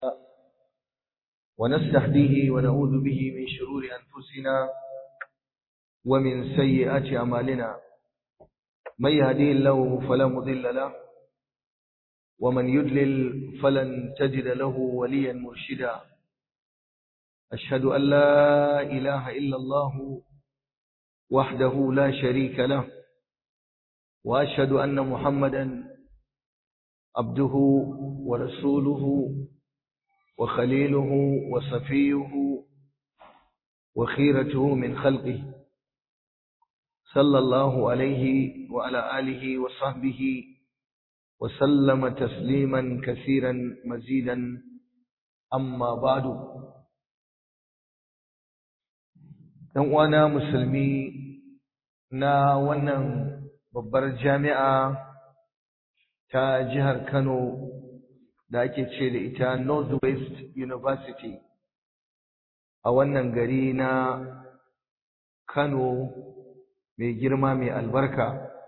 ونستهديه ونعوذ به من شرور أنفسنا ومن سيئات أعمالنا. من يهديه الله فلا مضل له ومن يضلل فلن تجد له وليا مرشدا. أشهد أن لا إله إلا الله وحده لا شريك له، وأشهد أن محمدا عبده ورسوله وخليله وصفيه وخيرته من خلقه، صلى الله عليه وعلى آله وصحبه وسلم تسليما كثيرا مزيدا. أما بعد، ɗan'uwana musulmi na wannan babbar jami'a ta jihar Kano da ake ce da ita Northwest University a wannan gari na Kano mai girma mai albarka.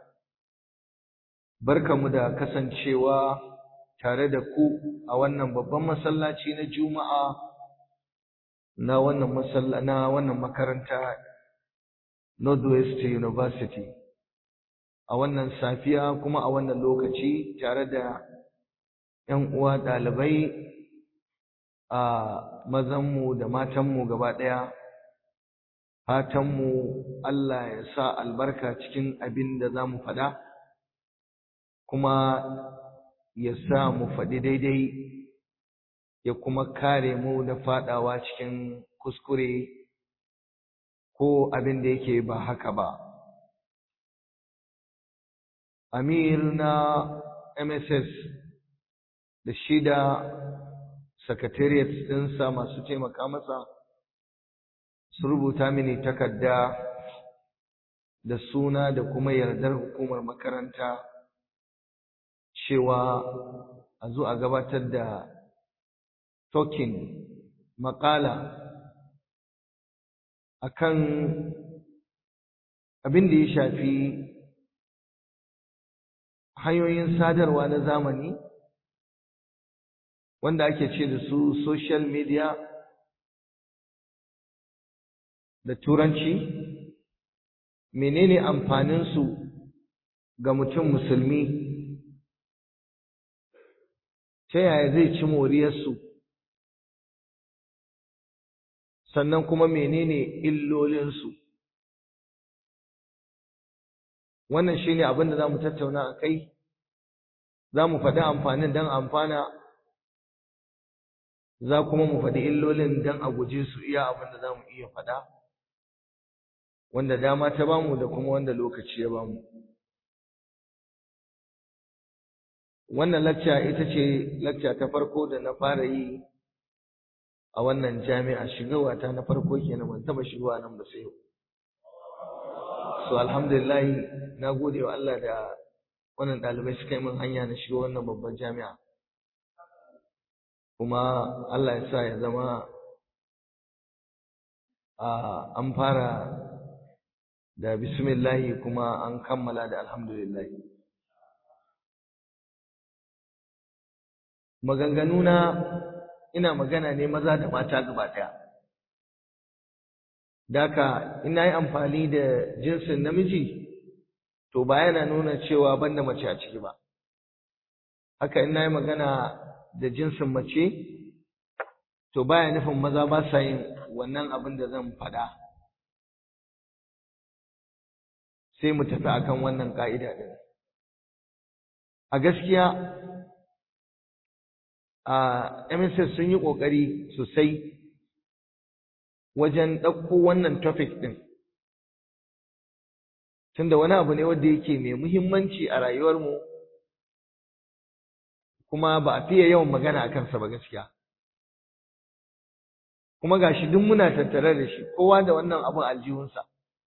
Barkamu da kasancewa tare da ku a wannan babban masallaci na Juma'a na wannan makaranta Northwest University a wannan safiya kuma a wannan lokaci tare da ƴan uwa ɗalibai a mazanmu da matanmu gaba ɗaya. Fatanmu Allah ya sa albarka cikin abin da za mu faɗa, kuma ya sa mu faɗi daidai, ya kuma kare mu da faɗawa cikin kuskure ko abin da yake ba haka ba. Amir na MSS da shida secretariat ɗinsa masu taimaka masa su rubuta mini takarda da suna da kuma yardar hukumar makaranta cewa a zo a gabatar da talking maƙala akan abin da ya shafi hanyoyin sadarwa na zamani wanda ake ce da su social media da turanci. Menene amfaninsu ga mutum musulmi, ta yaya zai ci moriyarsu, sannan kuma menene illolinsu. Wannan shine abin da za mu tattauna a kai. Za mu faɗi amfanin don amfana, za kuma mu faɗi illolin don a guje su iya abin da za mu iya faɗa, wanda dama ta bamu da kuma wanda lokaci ya bamu. Wannan lacca ita ce lacca ta farko da na fara yi a wannan jami'a. Shigowata na farko kenan, ban taɓa shigowa nan ba sai yau. So alhamdulillah, na gode wa Allah da wannan ɗalibai suka yi min hanya na shiga wannan babban jami'a, kuma Allah ya sa ya zama an fara da bismillahi kuma an kammala da alhamdulillah. Maganganuna ina magana ne maza da mata gaba ɗaya. Daka ina yi amfani da jinsin namiji, to ba yana nuna cewa banda mace a ciki ba. Haka ina yi magana da jinsin mace, to baya nufin maza ba sa yin wannan abin da zan faɗa. Sai mu tafi akan wannan ka'ida ɗin. A gaskiya a MSS sun yi ƙoƙari sosai wajen ɗauko wannan topic ɗin, tunda wani abu ne wanda yake mai muhimmanci a rayuwarmu, kuma ba a fiye yawan magana a kansa ba gaskiya. Kuma gashi duk muna tattare da shi, kowa da wannan abun aljihunsa.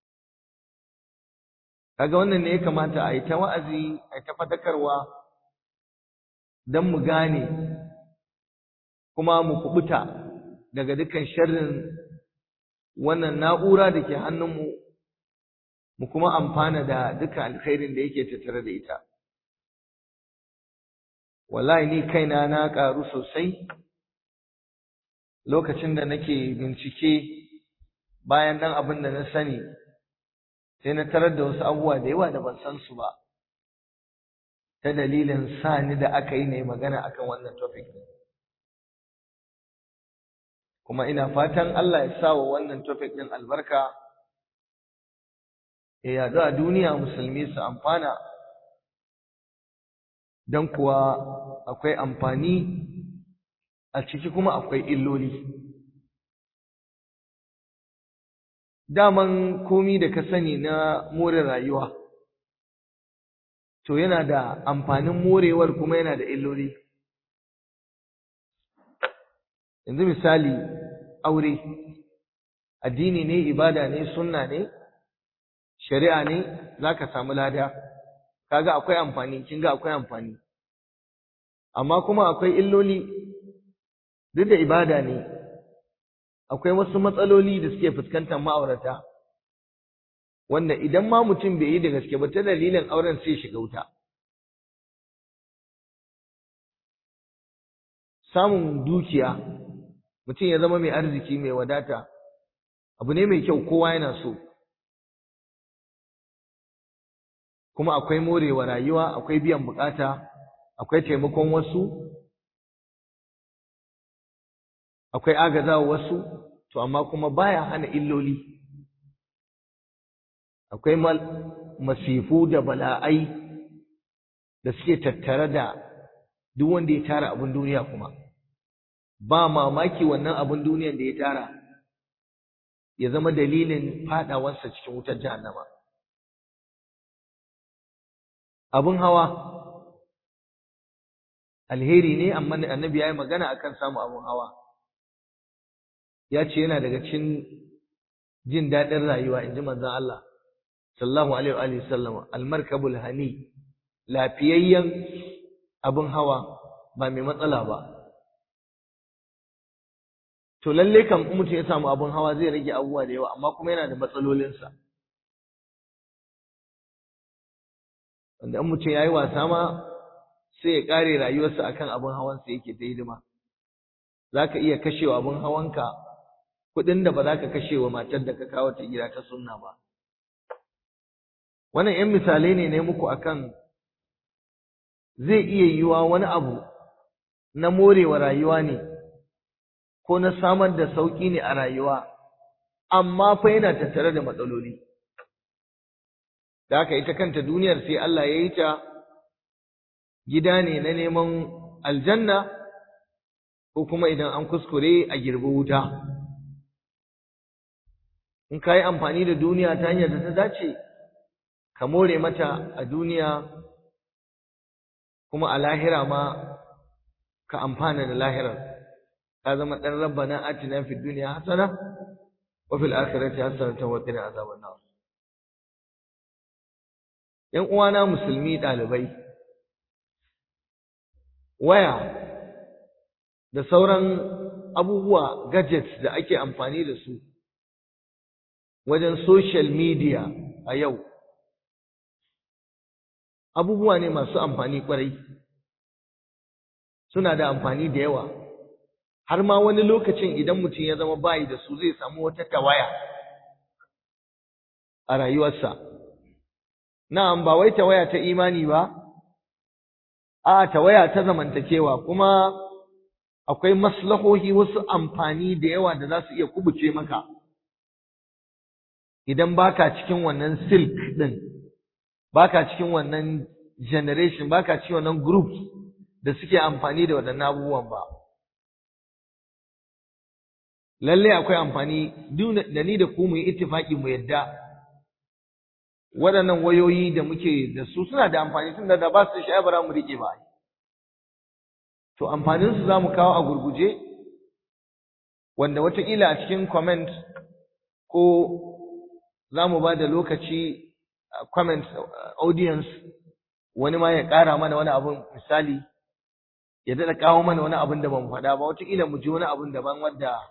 Kaga wannan ne ya kamata a yi ta wa'azi, a yi ta fadakarwa don mu gane kuma mu kubuta daga dukkan sharrin wannan na'ura da ke hannunmu, mu kuma amfana da dukkan alkhairin da yake tattare da ita. Wallahi ni kaina na ƙaru sosai lokacin da nake bincike bayan dan abin da na sani sai na tarar da wasu abubuwa da yawa da ban san su ba ta dalilin sani da aka yi ne magana akan wannan topic kuma ina fatan Allah ya sa wa wannan topic din albarka ya yaɗu a duniya musulmi su amfana don kuwa akwai amfani a ciki kuma akwai illoli daman komi da ka sani na more rayuwa to yana da amfanin morewar kuma yana da illoli yanzu misali aure addini ne ibada ne sunna ne shari'a ne zaka samu lada kaga akwai amfani kinga akwai amfani amma kuma akwai illoli duk da ibada ne akwai wasu matsaloli da suke fuskantar ma'aurata wanda idan ma mutum bai yi da gaske ba ta dalilin auren sai shiga wuta samun dukiya mutum ya zama mai arziki mai wadata abu ne mai kyau kowa yana so kuma akwai morewa rayuwa akwai biyan bukata akwai taimakon wasu akwai agazawa wasu to amma kuma baya hana illoli akwai masifu da bala'ai da suke tattare da duk wanda ya tara abin duniya kuma ba mamaki wannan abin duniyan da ya tara ya zama dalilin fadawarsa cikin wutar jahannama abin hawa alheri ne amma annabi yayi magana akan samu abin hawa ya ce yana daga cikin jin daɗin rayuwa inji manzon Allah sallallahu alaihi wa sallam almarkabul hani lafiyayyen abin hawa ba mai matsala ba to lalle kan mutum ya samu abin hawa zai rage abubuwa da yawa amma kuma yana da matsalolinsa wanda in mutum yayi wasa ma sai ya kare rayuwarsa akan abin hawansa yake ta hidima zaka iya kashewa abin hawanka kuɗin da ba za ka kashewa matar da ka kawo ta gida ta sunna ba wannan 'yan misalai ne muku akan zai iya yiwa wani abu na morewa rayuwa ne ko na samar da sauƙi ne a rayuwa amma fa yana tattare da matsaloli da haka ita kanta duniyar sai Allah ya yi ta gida ne na neman aljanna ko kuma idan an kuskure a girbi wuta in ka yi amfani da duniya ta hanyar da ta dace ka more mata a duniya kuma a lahira ma ka amfana da lahirar ka zama dan rabbana atina fid dunya hasana wa fil akhirati hasanatan wa qina azaban nar yan uwana musulmi dalibai waya da sauran abubuwa gadgets da ake amfani da su wajen social media a yau abubuwa ne masu amfani kwarai suna da amfani da yawa har ma wani lokacin idan mutum ya zama bayi da su zai samu wata tawaya a rayuwarsa na'am ba wai tawaya ta imani ba a tawaya ta zamantakewa kuma akwai maslahohi wasu amfani da yawa da za su iya kubuce maka idan baka cikin wannan silk din baka cikin wannan generation baka cikin wannan group da suke amfani da waɗannan abubuwan ba lalle akwai amfani da ni da ku mu yi ittifaki mu yadda waɗannan wayoyi da muke da su suna da amfani tunda da ba su da shi bara mu rike ba to amfanin su zamu kawo a gurguje wanda wataƙila a cikin comment ko zamu ba da lokaci comment audience wani ma ya ƙara mana wani abun misali ya daɗa kawo mana wani abun da ban faɗa ba wataƙila mu ji wani abun daban wanda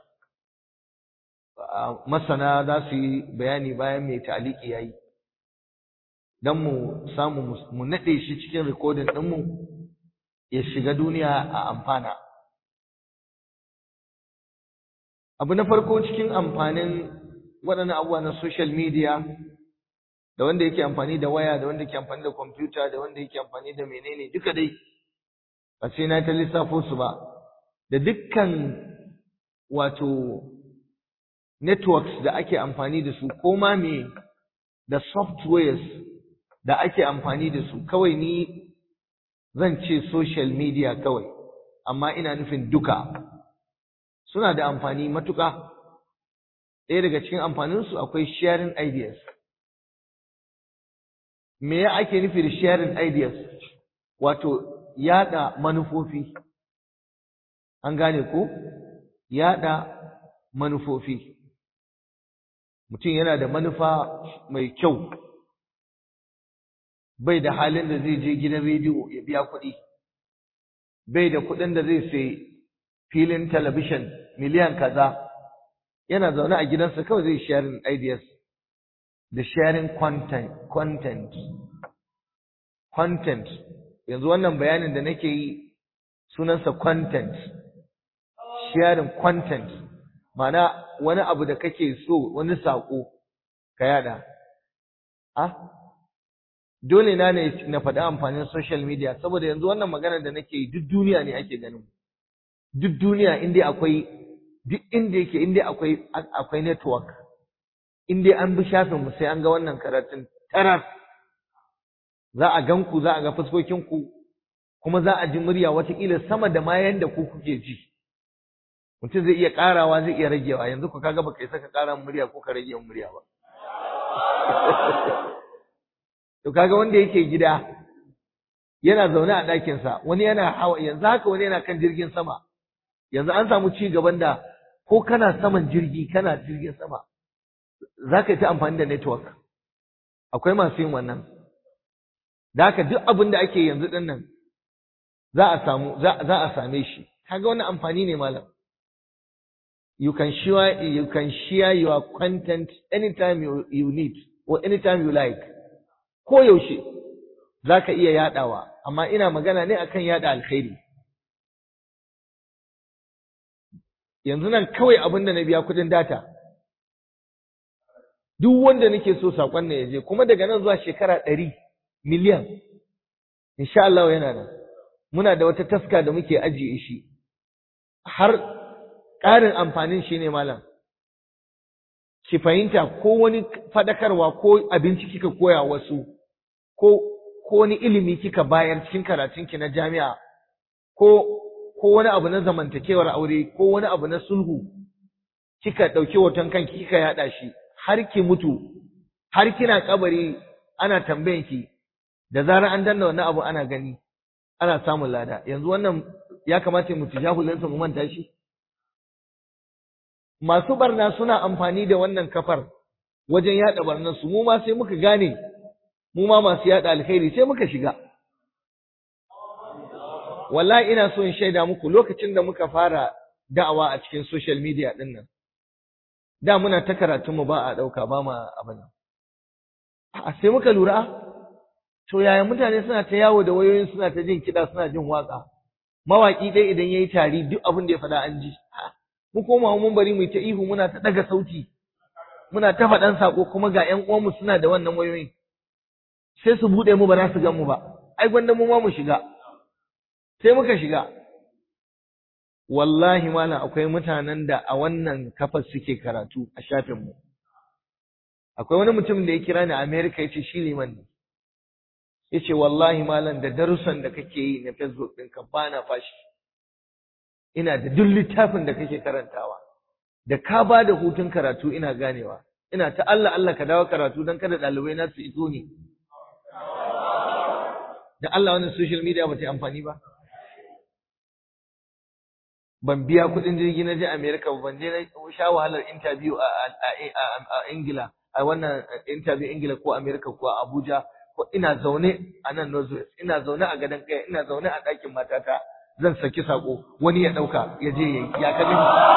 masana za su yi bayani bayan mai ta'aliki yayi don mu samu mu naɗe shi cikin recording ɗinmu ya shiga duniya a amfana Abu na farko cikin amfanin waɗannan abubuwa na social media, da wanda yake amfani da waya, da wanda yake amfani da kwamfuta, da wanda yake amfani da menene duka dai, ba sai na ta lissafo su ba, da dukkan wato networks da ake amfani da su, ko ma me da softwares da ake amfani da su, kawai ni zan ce social media kawai, amma ina nufin duka suna da amfani matuƙa. Ɗaya daga cikin amfaninsu akwai sharing ideas. Me ya ake nufi da sharing ideas? Wato yaɗa manufofi. An gane ko? Yaɗa manufofi. Mutum yana da manufa mai kyau, bai da halin da zai je gidan rediyo ya biya kuɗi, bai da kuɗin da zai sai filin talabishin miliyan kaza, yana zaune a gidansa kawai zai sharing ideas da sharing content. Yanzu wannan bayanin da nake yi sunansa content, sharing content, ma'ana wani abu da kake so, wani saƙo ka yada. Dole na ne na faɗi amfanin social media, saboda yanzu wannan magana da nake yi duk duniya ne ake ganin. Duk duniya inda akwai, duk inda yake, inda akwai network, inda an bi shafin mu sai an ga wannan karatun tarar. Za a gan ku, za a ga fuskokin ku, kuma za a ji murya wataƙila sama da ma yanda ku kuke ji. Mutum zai iya ƙarawa, zai iya ragewa. Yanzu ku kaga baka isa ka ƙara murya ko ka rage murya ba. To kaga wanda yake gida yana zaune a ɗakinsa, wani yana hawa, yanzu haka wani yana kan jirgin sama. Yanzu an samu ci gaban da ko kana saman jirgi, kana jirgin sama, za ka yi ta amfani da network. Akwai masu yin wannan. Da haka duk abin da ake yanzu ɗin nan za a same shi. Kaga wannan amfani ne malam. You can share your content anytime you need or anytime you like. Ko yaushe za ka iya yaɗawa, amma ina magana ne akan yaɗa alkhairi. Yanzu nan kawai abin da na biya kuɗin data, duk wanda nake so saƙon ne ya je, kuma daga nan zuwa shekara 100 miliyan, insha Allah yana nan. Muna da wata taska da muke ajiye shi, har ƙarin amfanin shi ne malam. Ki fahimta, ko wani faɗakarwa ko abinci kika koya wasu, ko wani ilimi kika bayar cikin karatunki na jami'a, ko wani abu na zamantakewar aure, ko wani abu na sulhu, kika ɗauki hoton kanki kika yaɗa shi, har ki mutu, har kina kabari ana tambayanki, da zarar an danna wannan abu ana gani, ana samun lada. Yanzu wannan ya kamata mu tijahulinsa mu manta shi. Masu barna suna amfani da wannan kafar wajen yaɗa barnansu, mu ma sai muka gane, mu ma masu yaɗa alkhairi sai muka shiga. Wallahi ina so in shaida muku, lokacin da muka fara da'awa a cikin social media ɗin nan, da muna ta karatunmu ba a ɗauka, ba ma abin. Sai muka lura, to yaya mutane suna ta yawo da wayoyin, suna ta jin kiɗa, suna jin waƙa. Mawaƙi dai idan ya yi tari duk abin da ya faɗa an ji. Mu koma mun bari mu ta ihu, muna ta ɗaga sauti, muna ta faɗan saƙo, kuma ga ƴan uwanmu suna da wannan wayoyin. Sai su buɗe mu ba za su gan mu ba. Ai gwanda mu ma mu shiga. Sai muka shiga. Wallahi malam akwai mutanen da a wannan kafar suke karatu a shafinmu. Akwai wani mutum da ya kira ni a America, ya ce shi liman ne. Ya ce wallahi malam da darussan da kake yi na Facebook ɗinka ba na fashi. Ina da duk littafin da kake karantawa. Da ka ba da hutun karatu ina ganewa. Ina ta Allah ka dawo karatu don kada ɗalibai na su iso ni. Da Allah wannan social media ba ta yi amfani ba. Ban biya kuɗin jirgi na je America ba, ban je na sha wahalar interview a Ingila, a wannan interview Ingila ko America ko a Abuja, ko ina zaune a nan Northwest, ina zaune a gadon kai, ina zaune a ɗakin matata, zan saki sako wani ya ɗauka ya je yayi, ya kaji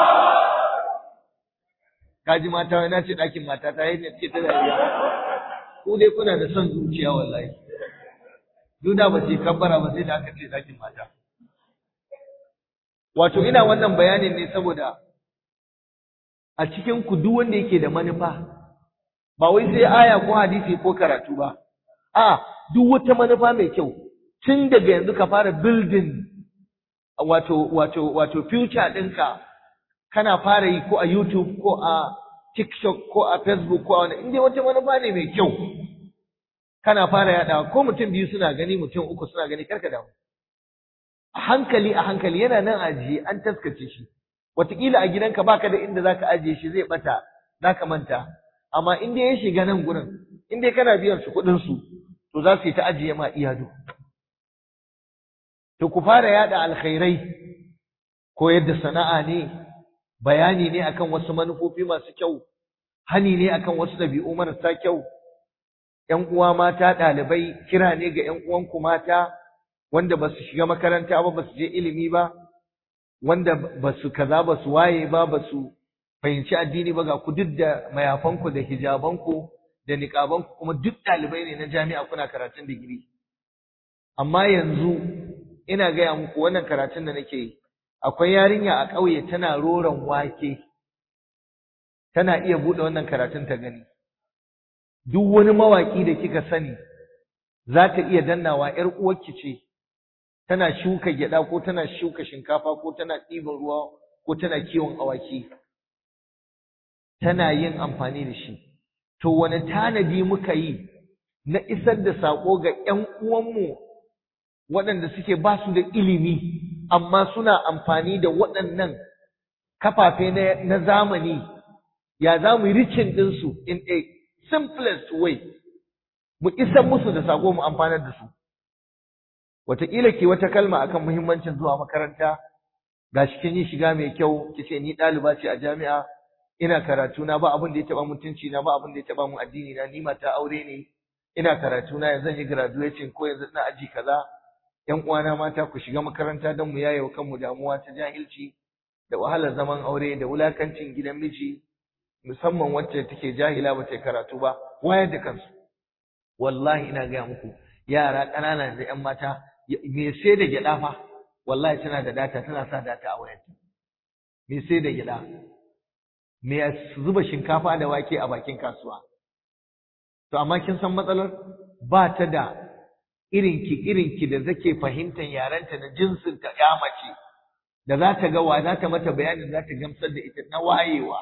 kaji mata, na ce ɗakin matata yayin da ce ta dariya. Ku dai kuna da son zuciya wallahi. Duk da ba ce kabbara ba sai da aka ce ɗakin mata. Wato ina wannan bayanin ne saboda a cikin ku duk wanda yake da manufa, ba wai sai aya ko hadisi ko karatu ba, a duk wata manufa mai kyau, tun daga yanzu ka fara building wato future ɗinka, kana fara yi ko a YouTube ko a TikTok ko a Facebook ko a wani, inda wata manufa ne mai kyau, kana fara yaɗawa, ko mutum biyu suna gani, mutum uku suna gani, karka damu. A hankali yana nan ajiye, an taskace shi. Wataƙila a gidanka baka da inda zaka ajiye shi, zai bata, zaka manta. Amma in dai ya shiga nan gurin, in dai kana biyan su kuɗin su, to za su yi ta ajiye ma iyado. To ku fara yaɗa alkhairai, ko yadda sana'a ne, bayani ne akan wasu manufofi masu kyau, hani ne akan wasu ɗabi'u marasa kyau. ‘Yan uwa mata ɗalibai, kira ne ga ‘yan uwanku mata wanda ba su shiga makaranta ba, ba su je ilimi ba, wanda ba su kaza ba su waye ba, ba su fahimci addini ba, ga ku duk da mayafanku da hijabanku da niƙabanku, kuma duk ɗalibai ne na jami'a kuna karatun digiri. Amma yanzu ina gaya muku wannan karatun da nake yi, akwai yarinya a ƙauye tana roron wake, tana iya buɗe wannan karatun ta gani. Duk wani mawaƙi da kika sani za ta iya dannawa, ‘yar uwarki ce, tana shuka gyaɗa ko tana shuka shinkafa ko tana ɗiban ruwa ko tana kiwon awaki, tana yin amfani da shi. To wani tanadi muka yi na isar da saƙo ga ‘yan uwanmu waɗanda suke ba su da ilimi, amma suna amfani da waɗannan kafafe na zamani, ya za mu yi reaching ɗinsu in a simplest way, mu isar musu da saƙo, mu amfanar da su. Wataƙila ke wata kalma akan muhimmancin zuwa makaranta, gashi kin yi shiga mai kyau, kice ni ɗaliba ce a jami'a, ina karatu na, ba abin da ya taɓa mutunci na, ba abin da ya taɓa mun addini na, ni mata aure ne, ina karatu na, yanzu zan yi graduation ko yanzu ina aji kaza. ‘Yan uwana mata ku shiga makaranta don mu yaye wa kanmu damuwa ta jahilci da wahalar zaman aure da wulakancin gidan miji, musamman wacce take jahila ba ta karatu ba, wayar da kansu. Wallahi ina gaya muku, yara ƙanana da ‘yan mata, me sai da gyaɗa fa, wallahi tana da data, tana sa data a wayarta. Me sai da gyaɗa, me zuba shinkafa da wake a bakin kasuwa. To amma kin san matsalar, ba ta da irinki da zake fahimtar yarenta da jinsinta ya mace, da za ta ga wa za ta mata bayanin za ta gamsar da ita na wayewa.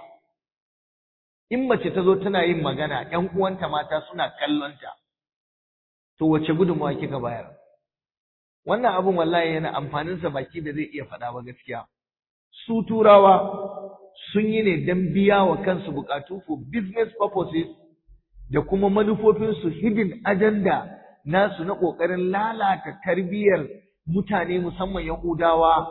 In mace ta zo tana yin magana, ‘yan uwanta mata suna kallonta, to wace gudunmawa kika bayar? Wannan abun wallahi yana amfaninsa baki da zai iya faɗa ba gaskiya. Su Turawa sun yi ne don biya wa kansu buƙatu for business purposes da kuma manufofinsu, hidden agenda nasu na ƙoƙarin lalata tarbiyyar mutane, musamman Yahudawa.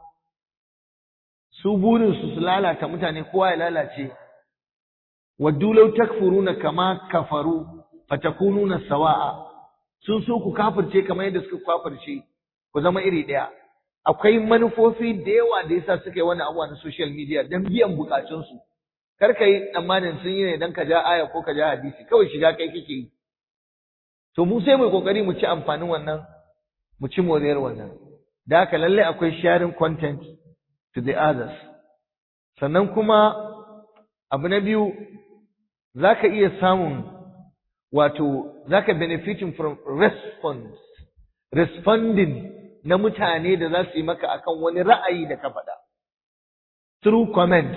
Su burinsu su lalata mutane, kowa ya lalace. Waddu law takfuruna kama kafaru fatakununa sawa'a. Sun so ku kafirce kamar yadda suka kafirce, ku zama iri ɗaya. Akwai manufofi da yawa da yasa suka yi wannan abuwa na social media don biyan bukatunsu. Kar ka yi tsammanin sun yi ne don ka ja aya ko ka ja hadisi, kawai shiga kai kake yi. To mu sai mu kokari mu ci amfanin wannan, mu ci moriyar wannan. Da haka lalle akwai sharing content to the others. Sannan kuma abu na biyu, zaka iya samun zaka benefiting from responding na mutane da za su yi maka akan wani ra'ayi da ka faɗa, through comments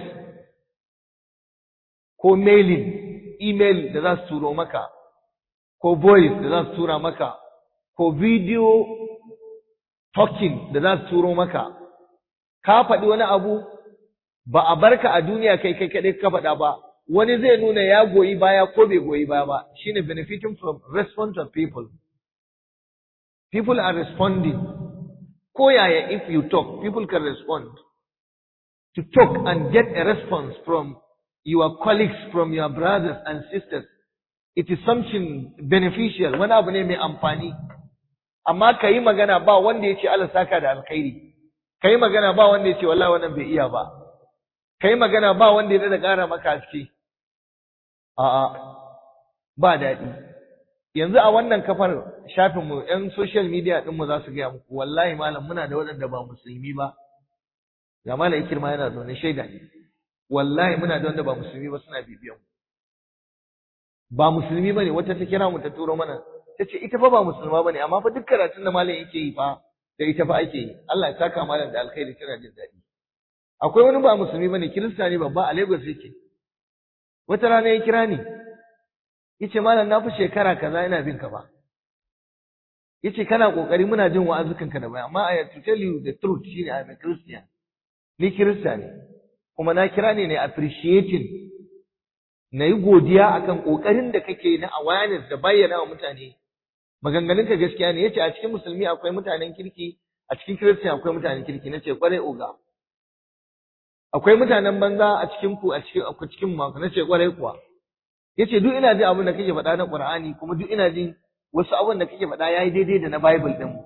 ko mailing, email da za su turo maka, ko voice da za su tura maka, ko video talking da za su turo maka. Ka faɗi wani abu, ba a barka a duniya kai kaɗai ka faɗa ba, wani zai nuna ya goyi baya ko bai goyi baya ba. Shine benefiting from response of people. People are responding. Ko yaya, if you talk, people can respond. To talk and get a response from your colleagues, from your brothers and sisters, it is something beneficial, wani abu ne mai amfani. Amma ka yi magana ba wanda ya ce Allah saka da alkhairi, ka yi magana ba wanda ya ce wallahi wannan bai iya ba, ka yi magana ba wanda ya da ƙara maka haske. A'a, ba daɗi. Yanzu a wannan kafar shafinmu, ‘yan social media ɗinmu za su gaya muku, wallahi malam muna da waɗanda ba musulmi ba. Ga malam Ikirma yana zaune shaida ne. wallahi muna da wanda ba musulmi ba suna bibiyan ba musulmi bane, wata ta kira mu ta turo mana tace ita fa ba musulma bane amma fa duk karatun da malam yake yi fa da ita fa ake yi. Allah ya saka malam da alkhairi, tana jin daɗi. Akwai wani ba musulmi bane, kirista ne babba a Lagos yake. Wata rana ya kira ni yace malam na fi shekara kaza ina bin ka ba. Yace kana kokari, muna jin wa'azukanka da bai, amma I have to tell you the truth shine I'm a Christian. Ni kirista ne kuma na kira ne na appreciating, na yi godiya akan kokarin da kake na awareness da bayyana wa mutane maganganunka gaskiya ne. Yace a cikin musulmi akwai mutanen kirki, a cikin kirista akwai mutanen kirki. Nace kwarai oga. Akwai mutanen banza a cikin ku, a cikin mu. Nace kwarai kuwa. Yace duk ina jin abin da kake faɗa na Qur'ani, kuma duk ina jin wasu abin da kake faɗa yayi daidai da na Bible din mu.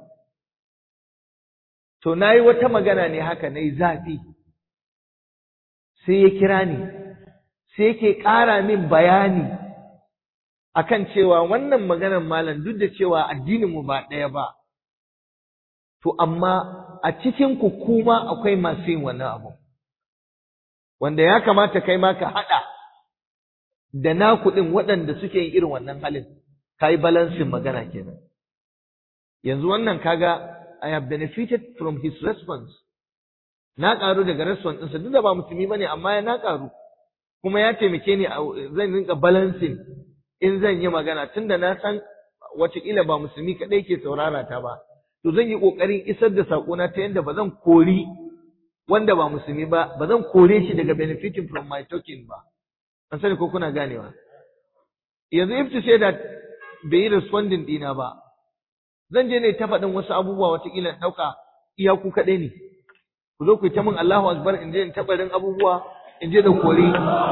To nayi wata magana ne haka nayi zafi. Sai ya kira ni, sai yake ƙara min bayani akan cewa wannan maganar malam duk da cewa addinin mu ba ɗaya ba, to amma a cikin ku kuma akwai masu yin wannan abu, wanda ya kamata kai ma ka haɗa da naku ɗin waɗanda suke yin irin wannan halin. Ka yi balansin magana kenan. Yanzu wannan kaga I have benefited from his response. Na ƙaru daga response ɗinsa, duk da ba musulmi bane amma na ƙaru. Kuma ya taimake ni zan rinka balancing in zan yi magana, tunda na san wataƙila ba musulmi kaɗai ke saurara ta ba. To zan yi ƙoƙarin isar da saƙona ta yadda ba zan kori wanda ba musulmi ba, ba zan kore shi daga benefiting from my talking ba. An sani ko kuna ganewa. Yanzu if to say that bai yi responding ɗina ba, zan je ne ta faɗin wasu abubuwa wataƙila ɗauka iyaku kaɗai ne. Ku zo ku yi ta min Allahu Akbar, in je in taɓa rin abubuwa, in je da kori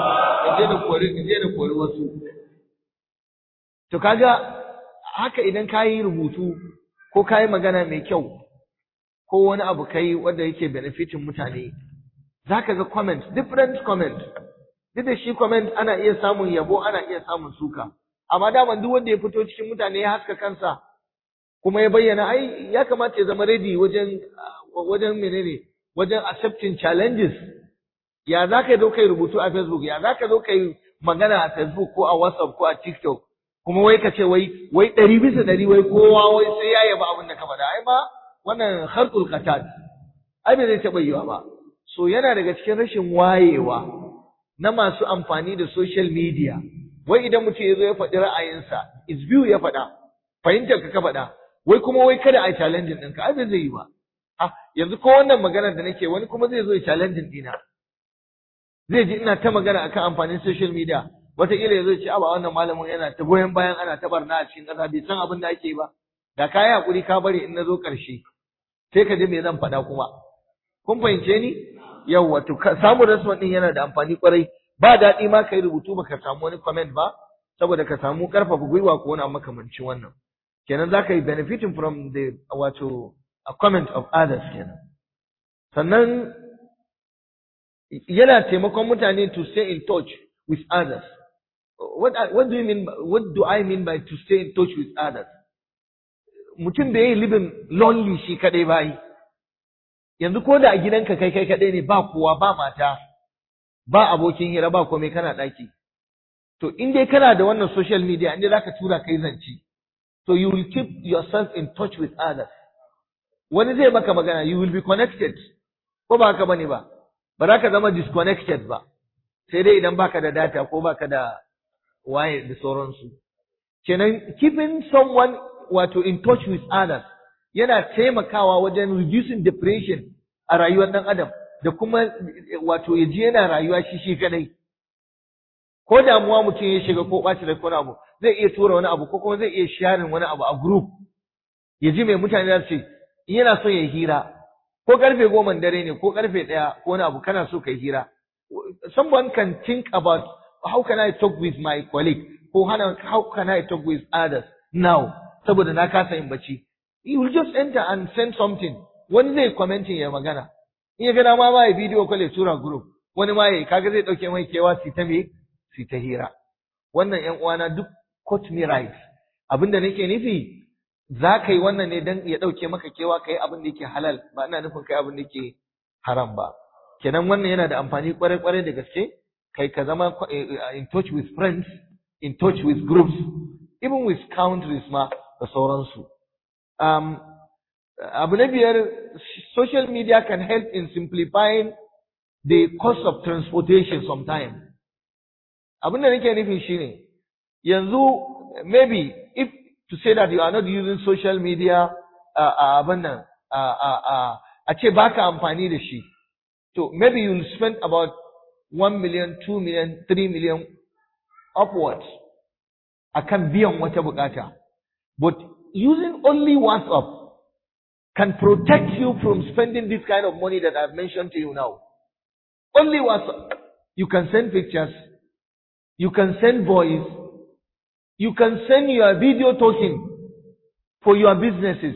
wasu. To kaga haka idan ka yi rubutu ko ka yi magana mai kyau ko wani abu kai wanda yake benefitin mutane, za ka ga comment, different comment. Duk da shi comment ana iya samun yabo, ana iya samun suka. Amma daman duk wanda ya fito cikin mutane ya haska kansa kuma ya bayyana, ai ya kamata ya zama ready wajen menene, wajen accepting challenges. Ya za ka zo kai rubutu a Facebook, ya za ka zo kai magana a Facebook ko a WhatsApp ko a TikTok, kuma wai ka ce wai 100% wai kowa wai sai ya yaba abin da ka faɗa. Ai ma wannan kharqul qatat, ai bai zai taɓa yiwa ba. So yana daga cikin rashin wayewa na masu amfani da social media. Wai idan mutum ya zo ya faɗi ra'ayinsa, is view ya faɗa, fahimtar ka faɗa, wai kuma wai kada a challenge ɗinka, ai bai zai yi ba. Yanzu ko wannan maganar da nake, wani kuma zai zo ya challenge ɗina. Zai ji ina ta magana akan amfanin social media, wataƙila ya zo ya ce aba wannan malamin yana ta goyon bayan ana ta barna a cikin ƙasa, bai san abin da ake ba. Da ka yi haƙuri ka bari in na zo ƙarshe, sai ka ji me zan faɗa kuma. Kun fahimce ni? Yawwa, to samun response ɗin yana da amfani ƙwarai. Ba daɗi ma ka yi rubutu ba ka samu wani comment ba, saboda ka samu ƙarfafa gwiwa ko wani abu makamancin wannan. Kenan za ka yi benefiting from the a comment of others kenan. Sannan yana taimakon mutane to stay in touch with others. What do I mean by to stay in touch with others? Mutum da yayi living lonely shi kadai bai. Yanzu ko da a gidanka kai kadai ne, ba kowa, ba mata, ba abokin hira, ba komai, kana daki. To in dai kana da wannan social media, inda zaka tura kai zanci, so you will keep yourself in touch with others. Wani zai maka magana, you will be connected. Ko ba haka bane ba? Ba za ka zama disconnected ba. Sai dai idan baka da data ko baka da waye da sauransu. Kenan keeping someone in touch with others yana taimakawa wajen reducing depression a rayuwar ɗan adam, da kuma ya ji yana rayuwa shi kadai. Ko damuwa mutum ya shiga ko ɓaci da wani abu, zai iya tura wani abu ko kuma zai iya sharing wani abu a group. Ya ji mai mutane za su ce, in yana son ya hira, ko karfe 10 dare ne ko karfe 1 ko wani abu kana so kai hira. Someone can think about how can I talk with my colleague, ko how can I talk with others now, saboda na kasa yin bacci. You will just enter and send something. Wani zai commenting ya magana. In ya gana ma ya video call ya tura group. Wani ma ya kaga zai dauke mai kewa si ta hira. Wannan ƴan uwana duk quote me right. Abinda nake nufi, za ka yi wannan ne don ya dauke maka kewa, kai abin da yake halal, ba ina nufin kai abin da yake haram ba. kenan wannan yana da amfani kwarai da gaske kai ka zama in touch with friends, in touch with groups, even with countries ma da sauransu. Abu na biyar, social media can help in simplifying the cost of transportation sometimes. Abin da nake nufi shine, yanzu maybe if to say that you are not using social media abin nan a ce baka amfani da shi, so maybe you'll spend about 1 million, 2 million, 3 million upwards akan biyan wata bukata. But using only WhatsApp can protect you from spending this kind of money that I've mentioned to you now. Only WhatsApp. You can send pictures, you can send voice, you can send your video talking for your businesses.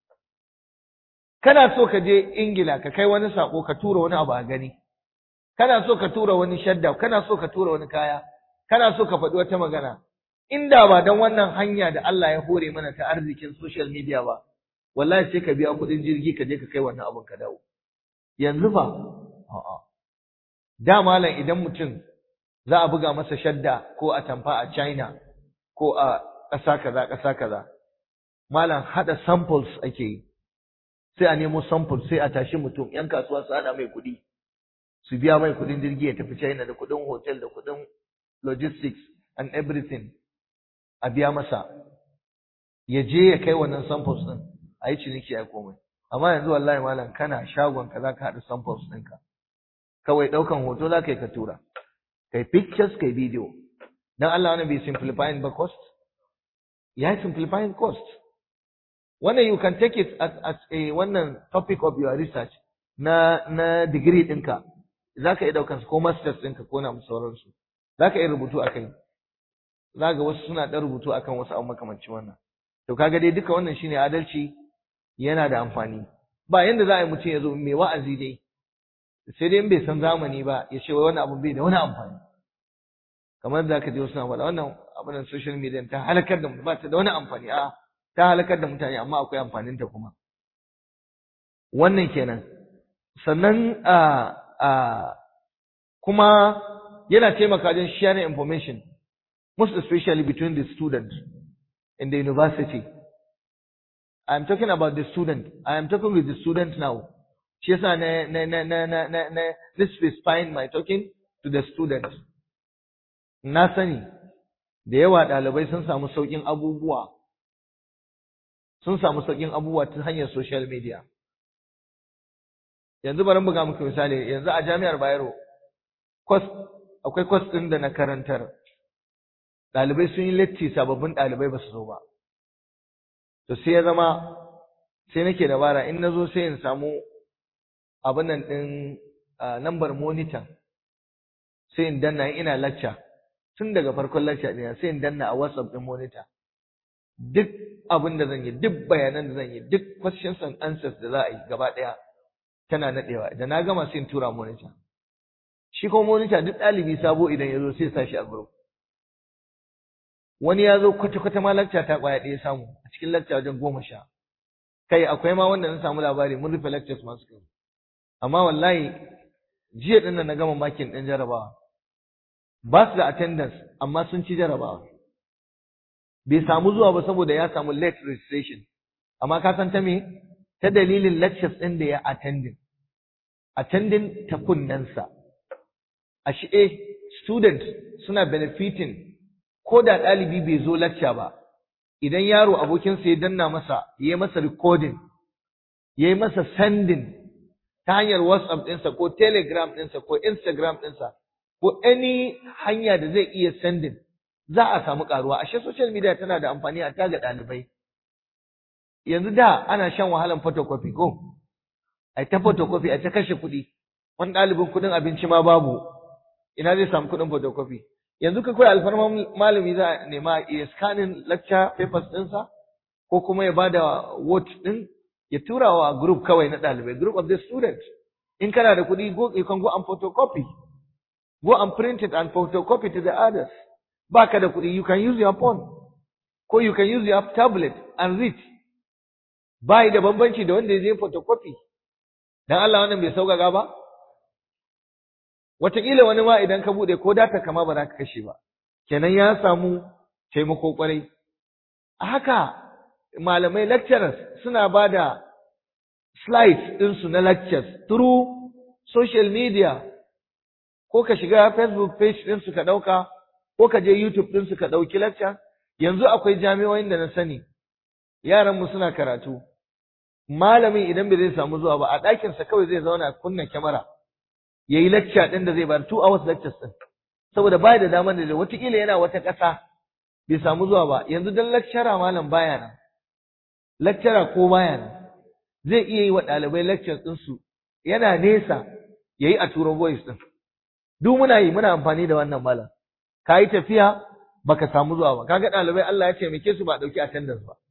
Kana so ka je Ingila ka kai wani sako ka tura wani abu a gani. Kana so ka tura wani shadda, kana so ka tura wani kaya, kana so ka faɗi wata magana. Inda ba dan wannan hanya da Allah ya hore mana ta arzikin social media ba, wallahi sai ka biya kuɗin jirgi ka je ka kai wannan abun ka dawo. Yanzu fa a'a. Da malam idan mutum za a buga masa shadda ko a tamfa a China ko a ƙasa kaza, malam haɗa samples ake yi. Sai a nemo samples sai a tashi mutum, ‘yan kasuwa su haɗa mai kuɗi, su biya mai kuɗin jirgi ya tafi China da kuɗin hotel da kuɗin logistics and everything. A biya masa, ya je ya kai wannan samples ɗin, a yi ciniki a komai. Amma yanzu wallahi malam kana shagon ka za ka haɗa samples ɗinka. Kawai ɗaukan hoto za ka yi ka tura. Kai pictures, kai video. Dan Allah wannan bai simplifying ba cost? Ya yi simplifying cost. Wannan you can take it as a wannan topic of your research na degree ɗinka. Za ka iya ɗaukan su ko masters ɗinka ko na sauransu. Za ka iya rubutu a kai. Za ga wasu suna ɗan rubutu akan wasu abu makamancin wannan. To kaga dai duka wannan shine adalci, yana da amfani. Ba yanda za a yi mutum ya zo mai wa'azi dai, sai dai in bai san zamani ba ya ce wai wannan abu bai da wani amfani. Kamar da ka je wasu na faɗa wannan abin social media ta halakar da mutum, ba ta da wani amfani. A ta halakar da mutane amma akwai amfanin ta kuma. Wannan kenan. Sannan kuma yana taimaka wajen sharing information, most especially between the students in the university. I'm talking about the student. I am talking with the student now. Shi yasa na specifying my talking to the student. Na sani da yawa ɗalibai sun samu sauƙin abubuwa. Sun samu sauƙin abubuwa ta hanyar social media. Yanzu bari buga muku misali, yanzu a Jami'ar Bayero akwai course ɗin da na karantar. Ɗalibai sun yi latti, sababbin ɗalibai ba su zo ba. To sai ya zama sai nake dabara in nazo sai in samu abin nan ɗin number monitor, sai in danna ina lecture tun daga farkon lecture ɗina, sai in danna a WhatsApp ɗin monitor duk abin da zan yi, duk bayanan da zan yi, duk questions and answers da za a yi gaba ɗaya tana naɗewa. Da na gama sai in tura monitor. Shi kuma monitor duk ɗalibi sabo idan ya zo sai sa shi a group. Wani ya zo kwata-kwata ma lecture ta ƙwaya ɗaya samu a cikin lecture wajen 10. Kai akwai ma wanda na samu labari mun rufe lectures masu kai. Amma wallahi jiya ɗin nan na gama makin ɗin jarabawa. Ba su da attendance amma sun ci jarabawa. Bai samu zuwa ba saboda ya samu late registration. Amma ka san ta me? Ta dalilin lectures ɗin da ya attending. Attending ta kunnensa. A shi student suna benefiting ko da ɗalibi bai zo lecture ba. Idan yaro abokinsa ya danna masa, ya yi masa recording, ya yi masa sending ta hanyar WhatsApp ɗinsa ko Telegram ɗinsa ko Instagram ɗinsa ko any hanya da zai iya sending, za a samu ƙaruwa. Ashe social media tana da amfani a taga ɗalibai. Yanzu da ana shan wahalan photocopy ko? Ai ta photocopy, ai ta kashe kuɗi. Wani ɗalibin kuɗin abinci ma babu. Ina zai samu kuɗin photocopy? Yanzu ka koyi alfarman malami za a nema ya scanning lecture papers ɗinsa ko kuma ya bada word ɗin ya tura wa group kawai na ɗalibai, group of the students. In kana da kuɗi, you can go and photocopy. Go and print it and photocopy to the others. Baka da kuɗi, you can use your phone. Ko you can use your tablet and read. Bai da bambanci da wanda ya je photocopy. Dan Allah wannan bai sauƙaƙa ba? wataƙila wani ma idan ka buɗe ko data kama ba za ka kashe ba, kenan ya samu taimako ƙwarai. A haka malamai lecturers suna ba da slides ɗinsu na lectures through social media, ko ka shiga Facebook page ɗinsu ka ɗauka, ko ka je YouTube ɗinsu ka ɗauki lecture. Yanzu akwai jami'o'in da na sani, yaranmu suna karatu, malamin idan bai zai samu zuwa ba, a ɗakinsa kawai zai zauna kunna kyamara, ya yi lecture ɗin da zai bayar 2 hours lectures ɗin, saboda ba da damar da wataƙila yana wata ƙasa bai samu zuwa ba. Yanzu don lecturer malam baya nan, lecturer ko baya nan, zai iya yi wa ɗalibai lectures ɗinsu, yana nesa ya yi a turo voice ɗin. Duk muna amfani da wannan malam. Ka yi tafiya baka samu zuwa ba, kaga ɗalibai Allah ya taimake su ba ɗauki attendance ba.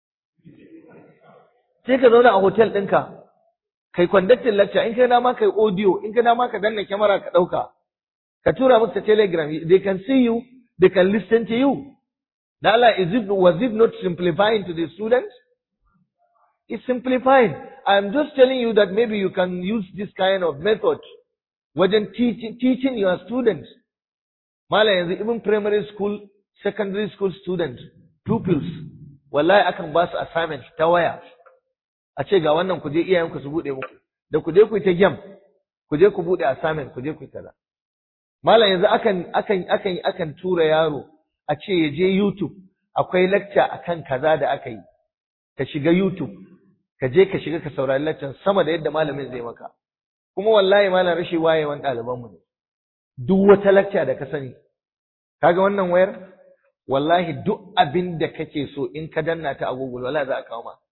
Sai ka zauna a hotel ɗinka, kai conducting lecture, in ka dama kai audio, in ka dama ka danna kyamara ka ɗauka, ka tura musu ta Telegram, they can see you, they can listen to you. Da Allah, was it not simplifying to the students? It's simplifying. I'm just telling you that maybe you can use this kind of method wajen teaching your students. Malam yanzu even primary school, secondary school students, pupils, wallahi akan ba su assignment ta waya. A ce ga wannan ku je iyayenku su bude muku, da ku je ku yi ta game, ku je ku bude assignment, ku je ku yi kaza. Malam yanzu akan tura yaro a ce ya je YouTube, akwai lecture akan kaza da aka yi. Ka shiga YouTube, ka je ka shiga ka saurari lecture sama da yadda malamin zai maka. Kuma wallahi malam rashin wayewan ɗalibanmu ne. Duk wata lecture da ka sani, kaga wannan wayar, wallahi duk abin da kake so in ka danna ta a Google wallahi za a kawo ma.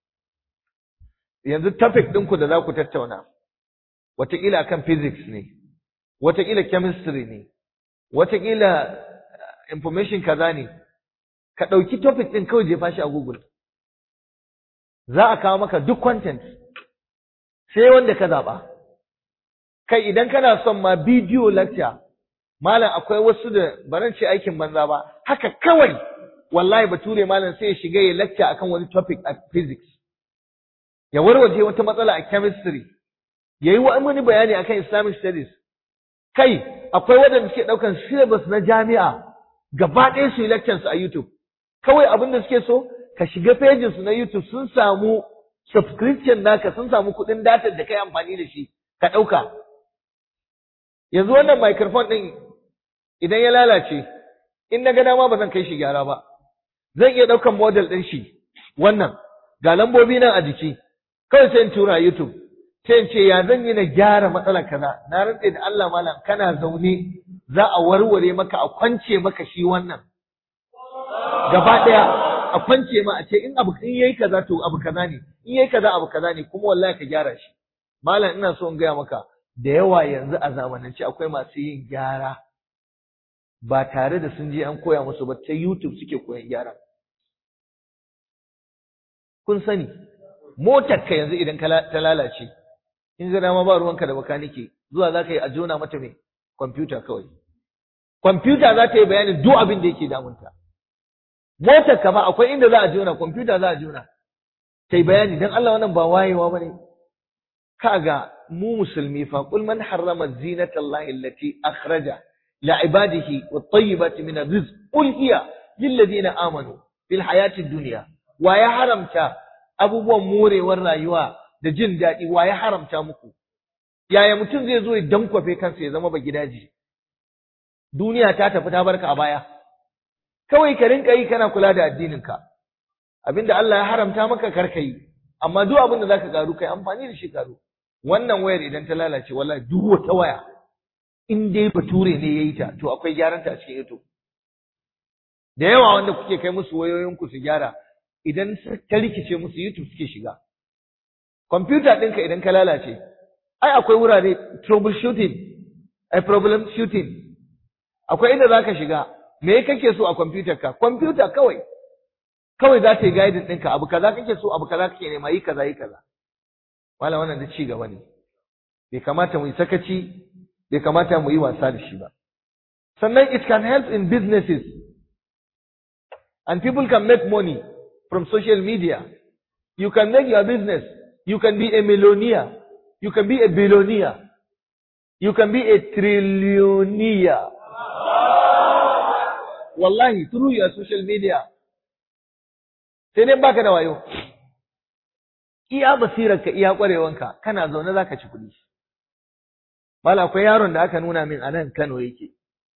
Yanzu topic ɗinku da za ku tattauna, wataƙila akan physics ne, wataƙila chemistry ne, wataƙila information kaza ne, ka ɗauki topic ɗin kawai jefa shi a Google. Za a kawo maka duk content, sai wanda ka zaɓa. Kai idan kana son ma bidiyo lecture, malam akwai wasu da baran ce aikin banza ba, haka kawai wallahi bature malam sai ya shiga ya lecture akan wani topic a physics. Ya warwaje wata matsala a chemistry, yayi wani bayani akan Islamic studies. Kai akwai wadanda suke daukan syllabus na jami'a gaba ɗaya su yi lectures a YouTube. Kawai abin da suke so ka shiga pages na YouTube, sun samu subscription naka, sun samu kuɗin data da kai amfani da shi, ka ɗauka. Yanzu wannan microphone ɗin idan ya lalace, in na ga dama ba zan kai shi gyara ba. Zan iya ɗaukan model ɗin shi, wannan, ga lambobi nan a jiki, kawai sai in tura YouTube, sai in ce ya zan yi na gyara matsalar kaza, na rantse da Allah malam kana zaune za a warware maka, a kwance maka shi wannan. Gaba ɗaya a kwance ma a ce in yayi kaza to abu kaza ne, in yayi kaza abu kaza ne, kuma wallahi ka gyara shi. Malam ina so in gaya maka, da yawa yanzu a zamanance akwai masu yin gyara ba tare da sun je an koya musu ba, ta YouTube suke koyan gyara. Kun sani, motar ka yanzu idan ta lalace, in ga dama ba ruwanka da bakanike, zuwa za ka yi a jona mata mai kwamfuta kawai. Kwamfuta za ta yi bayanin duk abin da yake damunta. Motar ka ma akwai inda za a jona, kwamfuta za a jona. Ta yi bayani, don Allah wannan ba wayewa ba ne. Kaga mu musulmi fa, qul man harrama zinata Allah allati akhraja لعباده والطيبات من الرزق قل هي للذين آمنوا في الحياة الدنيا. ويا حرمتا abubuwan morewar rayuwa da jin daɗi, wa ya haramta muku? Yaya mutum zai zo ya dankwafe kansa ya zama ba gidaje? Duniya ta tafi ta barka a baya. Kawai ka rinka yi kana kula da addininka. Abinda Allah ya haramta maka kar ka yi, amma duk abin da zaka karu kai amfani da shi karu. Wannan wayar idan ta lalace wallahi duk wata waya in dai bature ne yayi ta to akwai gyaranta a cikin YouTube. Da yawa wanda kuke kai musu wayoyinku su gyara, idan ta rikice musu YouTube suke shiga. Kwamfuta ɗinka idan ka lalace, ai akwai wurare troubleshooting, problem shooting. Akwai inda za ka shiga, me kake so a kwamfutar ka? Kwamfuta kawai za ta yi guiding ɗinka, abu kaza kake so, abu kaza kake nema, yi kaza, yi kaza. Wala wannan da ci gaba ne. Bai kamata mu yi sakaci, bai kamata mu yi wasa da shi ba. Sannan it can help in businesses. And people can make money from social media. You can make your business. You can be a millionaire. You can be a billionaire. You can be a trillionaire. Wallahi, through your social media. Sai dai baka da wayo. Iya basirarka, iya ƙwarewanka, kana zaune za ka ci kuɗi. Mala akwai yaron da aka nuna min a nan Kano yake.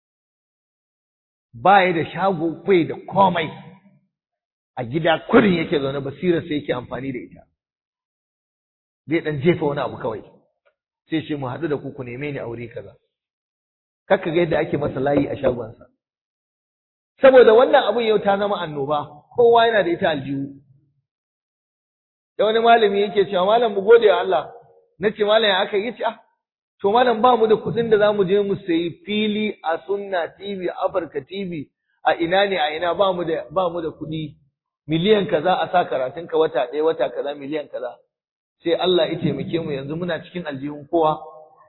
Ba ya da shago, bai da komai. A gida kurin yake zaune basirar sai yake amfani da ita. Zai ɗan jefa wani abu kawai. Sai ce mu haɗu da ku neme ni aure kaza. Kakka ga yadda ake masa layi a shagonsa. Saboda wannan abun yau ta zama annoba, kowa yana da ita aljihu. Da wani malami yake cewa malam mu gode wa Allah. Nace malam ya aka yi ce to malam ba mu da kuɗin da zamu je mu sayi fili a Sunna TV, Africa TV, a ina ne a ina ba mu da kuɗi. Miliyan kaza a sa karatunka wata ɗaya wata kaza miliyan kaza. Sai Allah ya taimake mu yanzu muna cikin aljihun kowa.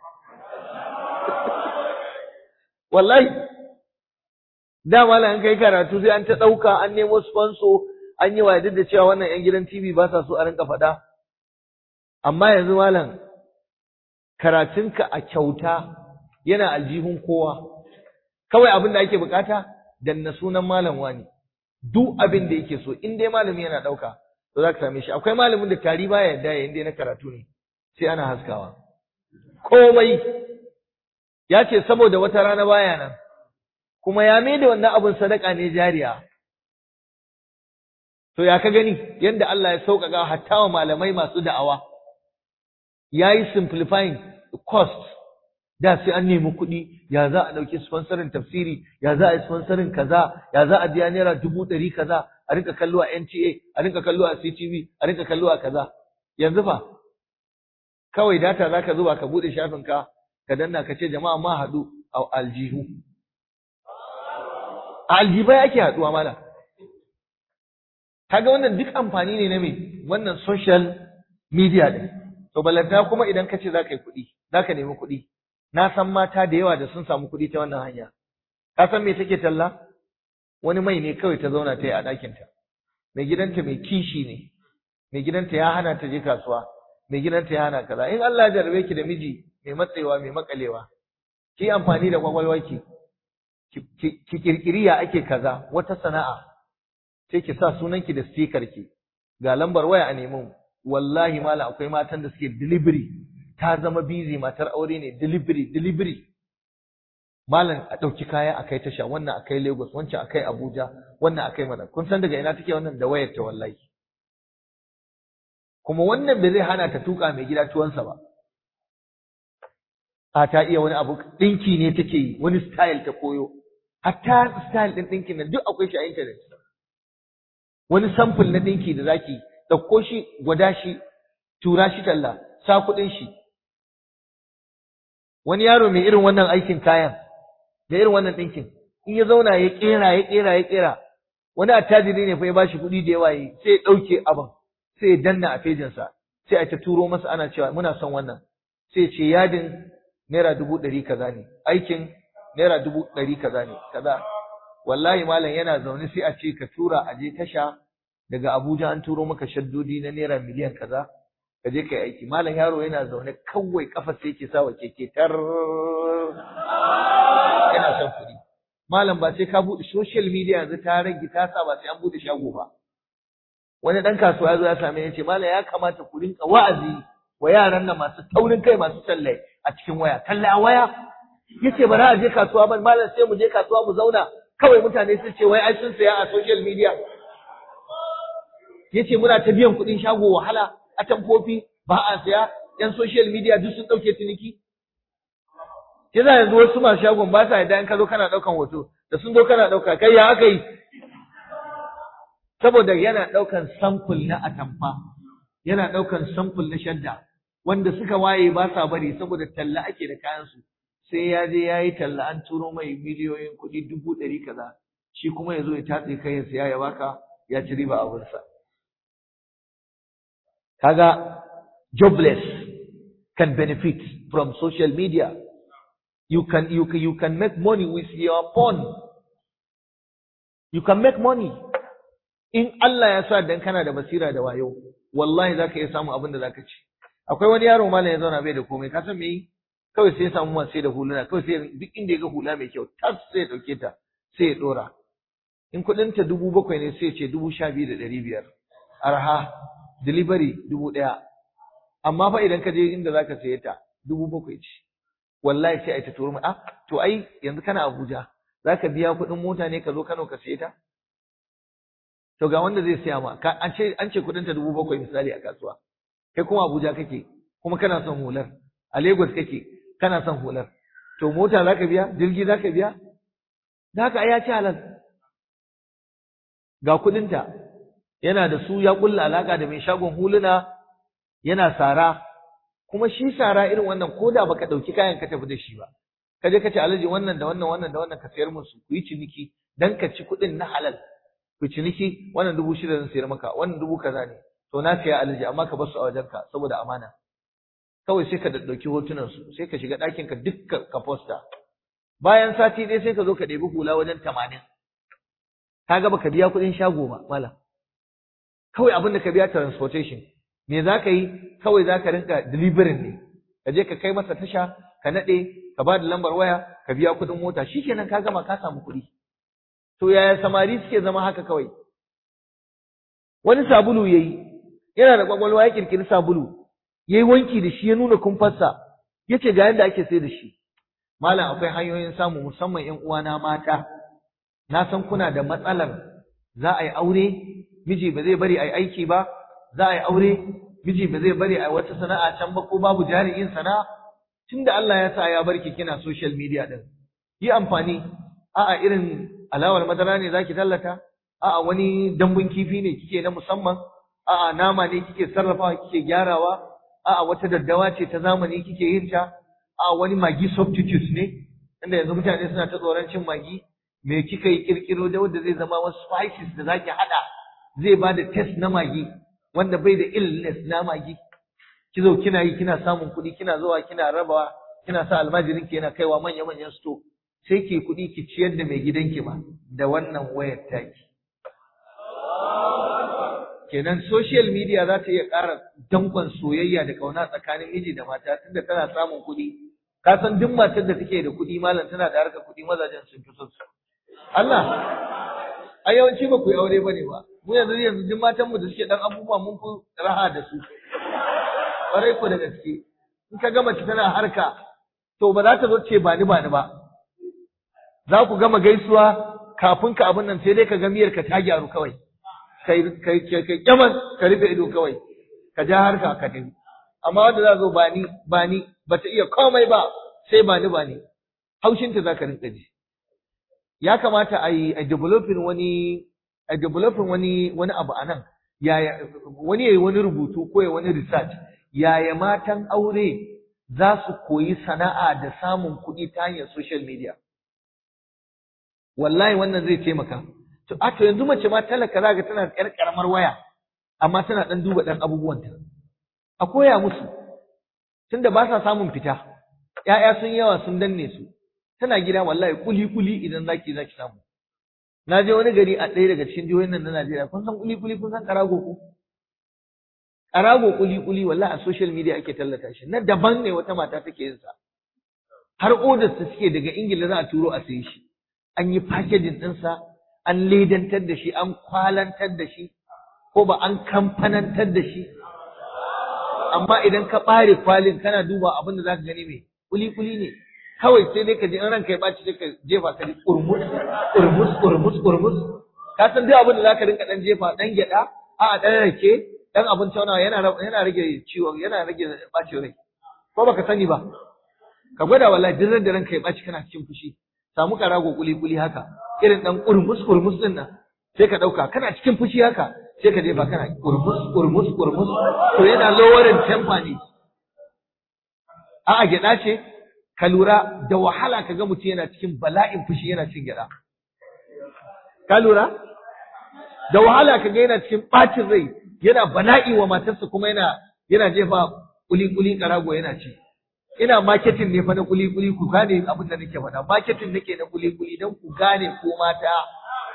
Wallahi da malam an kai karatu sai an ta ɗauka an nemo sponsor an yi wa da cewa wannan 'yan gidan TV ba sa so a rinka faɗa. Amma yanzu malam karatunka a kyauta yana aljihun kowa. Kawai abin da ake bukata danna sunan malam wani. Duk abin da yake so in dai malami yana ɗauka to za ka same shi. Akwai malamin da tari baya yadda ya inda na karatu ne sai ana haskawa. Komai ya ce saboda wata rana baya nan kuma ya mai da wannan abin sadaka ne jariya. To ya ka gani yadda Allah ya sauƙaƙa hatta wa malamai masu da'awa. Ya yi simplifying cost. Da sai an nemi kuɗi, ya za a ɗauki sponsorin tafsiri, ya za a yi sponsorin kaza, ya za a biya naira 100,000 kaza, a rinka kallo a NTA, a rinka kallo a CTV, a rinka kallo a kaza. Yanzu fa, kawai data za ka zuba ka buɗe shafinka, ka danna ka ce jama'a ma haɗu a aljihu. A aljibai ake haɗuwa mala. Kaga wannan duk amfani ne na me wannan social media ɗin. To balanta kuma idan ka ce za ka yi kuɗi, za ka nemi kuɗi. Na san mata da yawa da sun samu kuɗi ta wannan hanya. Ka san me take talla? Wani mai ne kawai ta zauna ta yi a ɗakinta. Mai gidanta mai kishi ne. Mai gidanta ya hana ta je kasuwa. Mai gidanta ya hana kaza. In Allah ya jarabe ki da miji mai matsewa, mai makalewa, ki amfani da kwakwalwarki. Ki kirkiri ya ake kaza, wata sana'a. Sai ki sa sunanki da sticker ki. Ga lambar waya a nemi. Wallahi malam akwai matan da suke delivery. Ta zama busy matar aure ne delivery malam a ɗauki kaya a kai tasha wannan a kai Lagos wancan a kai Abuja wannan a kai mana kun san daga ina take wannan da wayar ta wallahi kuma wannan bai zai hana ta tuka mai gida tuwansa ba ta iya wani abu dinki ne take yi wani style ta koyo hatta style din dinkin nan duk akwai shi a internet wani sample na dinki da zaki dauko shi gwada shi tura shi talla sa kuɗin shi wani yaro mai irin wannan aikin kayan da irin wannan ɗinkin in ya zauna ya ƙera wani attajiri ne fa ya bashi kuɗi da yawa sai ya ɗauke abin sai ya danna a fejinsa sai a ta turo masa ana cewa muna son wannan sai ce yadin naira 100,000 kaza ne aikin naira 100,000 kaza ne kaza wallahi malam yana zaune sai a ce ka tura a je tasha daga Abuja an turo maka shaddodi na naira miliyan kaza ka je kai aiki malam yaro yana zaune kawai kafa sai yake sawa keke tar yana son kuɗi malam ba sai ka buɗe social media yanzu ta rage ta sa ba sai an buɗe shago ba wani dan kasuwa ya zo ya same ni ya ce malam ya kamata ku rinka wa'azi wa yaran nan masu taurin kai masu talle a cikin waya talle a waya yace ba za a je kasuwa ba malam sai mu je kasuwa mu zauna kawai mutane su ce wai ai sun saya a social media yace muna ta biyan kuɗin shago wahala a tamfofi ba a saya yan social media duk sun ɗauke ciniki yasa yanzu wasu masu shagon ba sa yadda in ka zo kana ɗaukan hoto da sun zo kana ɗauka kai ya aka yi saboda yana ɗaukan sample na atamfa yana ɗaukan sample na shadda wanda suka waye ba sa bari saboda talla ake da kayansu sai ya je ya yi talla an turo mai miliyoyin kuɗi 100,000 kaza shi kuma ya zo ya tatse kai ya siya ya baka ya ci riba abinsa kaga jobless can benefit from social media. You can make money with your phone. You can make money. In Allah ya sa dan kana da basira da wayo, wallahi zaka iya samu abin da zaka ci. Akwai wani yaro mallam ya zauna bai da komai, ka san me yi? kawai sai ya samu masu sai da huluna, kawai sai duk inda ya ga hula mai kyau tas sai ya ɗauke ta sai ya ɗora. In kuɗinta 7,000 ne sai ya ce 12,500, arha, delivery 1,000. Amma fa idan ka je inda zaka saye ta 7,000 ce. Wallahi sai ai ta turo mai, to ai yanzu kana Abuja, zaka biya kuɗin mota ne ka zo Kano ka saye ta? To ga wanda zai siya ma, an ce kuɗinta 7,000 misali a kasuwa. Kai kuma Abuja kake, kuma kana son hular. A Lagos kake, kana son hular. To mota zaka biya, jirgi zaka biya? Da haka ai ya ci halal. Ga kuɗinta, yana da su ya kulla alaka da mai shagon huluna, yana sara, kuma shi sara irin wannan ko da baka ɗauki kayan ka tafi da shi ba. Ka je ka ce Alhaji wannan da wannan ka sayar musu, ku yi ciniki dan ka ci kuɗin na halal. Ku ciniki wannan 6,000 zan sayar maka, wannan 1,000 kaza ne. To na siya Alhaji amma ka bar su a wajenka saboda amana. Kawai sai ka ɗauki hotunan su, sai ka shiga ɗakin ka dukkan ka posta. Bayan sati ɗaya sai ka zo ka ɗebi hula wajen 80. Ka ga baka biya kuɗin shago ba malam. Kawai abin da ka biya transportation. Me za ka yi? Kawai za ka rinka delivering ne. Ka je ka kai masa tasha, ka naɗe, ka ba da lambar waya, ka biya kuɗin mota. Shikenan ka gama ka samu kuɗi. To yaya samari suke zama haka kawai? Wani sabulu yayi, yana da kwakwalwa ya kirkiri sabulu, yayi wanki da shi ya nuna kumfarsa, yace ga yanda ake sai da shi. Malam akwai hanyoyin samu musamman ƴan uwana mata. Na san kuna da matsalar za a yi aure, miji ba zai bari a yi aiki ba, za a yi aure, miji ba zai bari a yi wata sana'a can ba ko babu jari yin sana'a. Tunda Allah ya sa ya barki kina social media din, yi amfani. A'a irin alawar madara ne zaki tallata, a'a wani dambun kifi ne kike na musamman, a'a nama ne kike sarrafawa kike gyarawa, a'a wata daddawa ce ta zamani kike yin ta, a'a wani magi substitute ne, inda yanzu mutane suna ta tsoron cin magi. Me kika yi kirkiro da wanda zai zama wasu spices da zaki hada, zai ba da taste na magi wanda bai da illness na magi. Kizo kina yi kina samun kuɗi, kina zuwa kina rabawa, kina sa almajirin ki yana kaiwa manya-manyan store. Sai ki kuɗi ki ciyar da mai gidanki ma da wannan wayar taki. Kenan social media za ta iya ƙara dankon soyayya da ƙauna tsakanin miji da mata tunda tana samun kuɗi. Ka san duk matar da take da kuɗi malam tana da harkar kuɗi, mazajen sun fi son su. Allah, a yawanci ba ku yi aure bane ba. Mu yanzu duk matan mu da suke dan abubuwa mun fi raha da su. Ƙwarai ko da gaske. In ka ga mace tana harka, to ba za ta zo ce ba ni ba. Za ku gama gaisuwa kafin ka abin nan sai dai ka ga miyar ka ta gyaru kawai. Kai kyaman ka rufe ido kawai. Ka ja harka ka tafi. Amma wanda za zo ba ni ba ta iya komai ba sai ba ni. Haushinta za ka rinka ji. Ya kamata a developing wani abu anan. Wani yayi wani rubutu ko yayi wani research. Yaya matan aure za su koyi sana'a da samun kuɗi ta hanyar social media. Wallahi wannan zai taimaka. To yanzu mace ma talaka zaga tana da ƴar karamar waya amma tana dan duba dan abubuwanta. A koya musu tunda ba sa samun fita. ƴaƴa sun yawa sun danne su. Tana gida wallahi kuli idan zaki samu. Na je wani gari a ɗaya daga cikin jihohin nan na Najeriya, kun san kuli kun san karago ko? Karago kuli wallahi a social media ake tallata shi. Na daban ne wata mata take yin sa. Har orders ta suke daga Ingila za a turo a sayi shi. An yi packaging ɗinsa, an ledantar da shi, an kwalantar da shi, ko ba an kamfanantar da shi. Amma idan ka ɓare kwalin kana duba abin da za ka gani mai kuli ne. Kawai sai dai ka ji in ranka ya ɓaci sai ka jefa ka ji kurmus. Ka san duk abin da za ka rinka ɗan jefa ɗan gyaɗa, a'a ɗan rake, ɗan abin taunawa yana rage ciwon, yana rage ɓacin rai. Ko baka sani ba? Ka gwada wallahi duk da ranka ya ɓaci kana cikin fushi. Samu karago kuli haka, irin ɗan kurmus ɗin nan. Sai ka ɗauka kana cikin fushi haka, sai ka jefa kana kurmus. To yana lowering temper ne. A'a gyaɗa ce, ka lura da wahala ka ga mutum yana cikin bala'in fushi yana cin gyaɗa. Ka lura? Da wahala ka ga yana cikin ɓacin rai, yana bala'i wa matarsa kuma yana jefa kuli karago yana ci. Ina marketing ne fa na kuli ku gane abin da nake faɗa. Marketing nake na kuli don ku gane ko mata.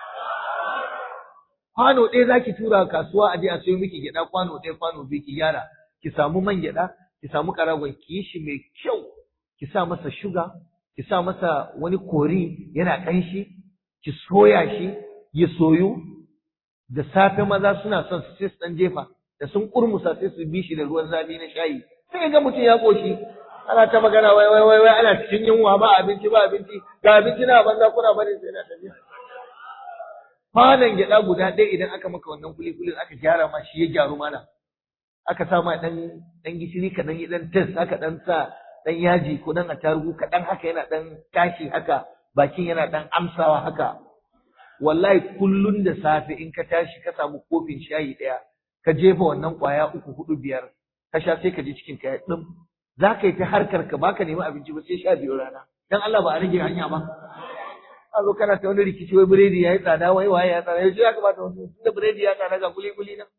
Kwano ɗaya zaki tura kasuwa a je a sayo miki gyaɗa kwano ɗaya kwano biyu ki gyara. Ki samu man gyaɗa, ki samu karagon ki yi shi mai kyau. ki sa masa shuga, ki sa masa wani kori yana ƙanshi, ki soya shi ya soyu. Da safe maza suna son su sai su ɗan jefa, da sun kurmusa sai su bi shi da ruwan zafi na shayi. Sai ga mutum ya ƙoshi, ana ta magana wai ana cikin yunwa ba abinci ga abinci na banza kuna bari sai na tafiya. Kwanan gyaɗa guda ɗaya idan aka maka wannan kulikulin aka gyara ma shi ya gyaru mana. Aka sa ma ɗan gishiri kaɗan yi ɗan tes aka ɗan sa ɗan yaji ko ɗan attarugu kaɗan haka yana ɗan tashi haka bakin yana ɗan amsawa haka. Wallahi kullun da safe in ka tashi ka samu kofin shayi ɗaya ka jefa wannan ƙwaya 3, 4, 5 ka sha sai ka ji cikin ka ya ɗin. Za ka yi ta harkar ka baka nemi abinci ba sai 12 rana. Dan Allah ba a rage hanya ba. A zo kana ta wani rikici wai biredi ya yi tsada wai waye ya tsada yaushe ya kamata wani da biredi ya tsada ga kuli nan.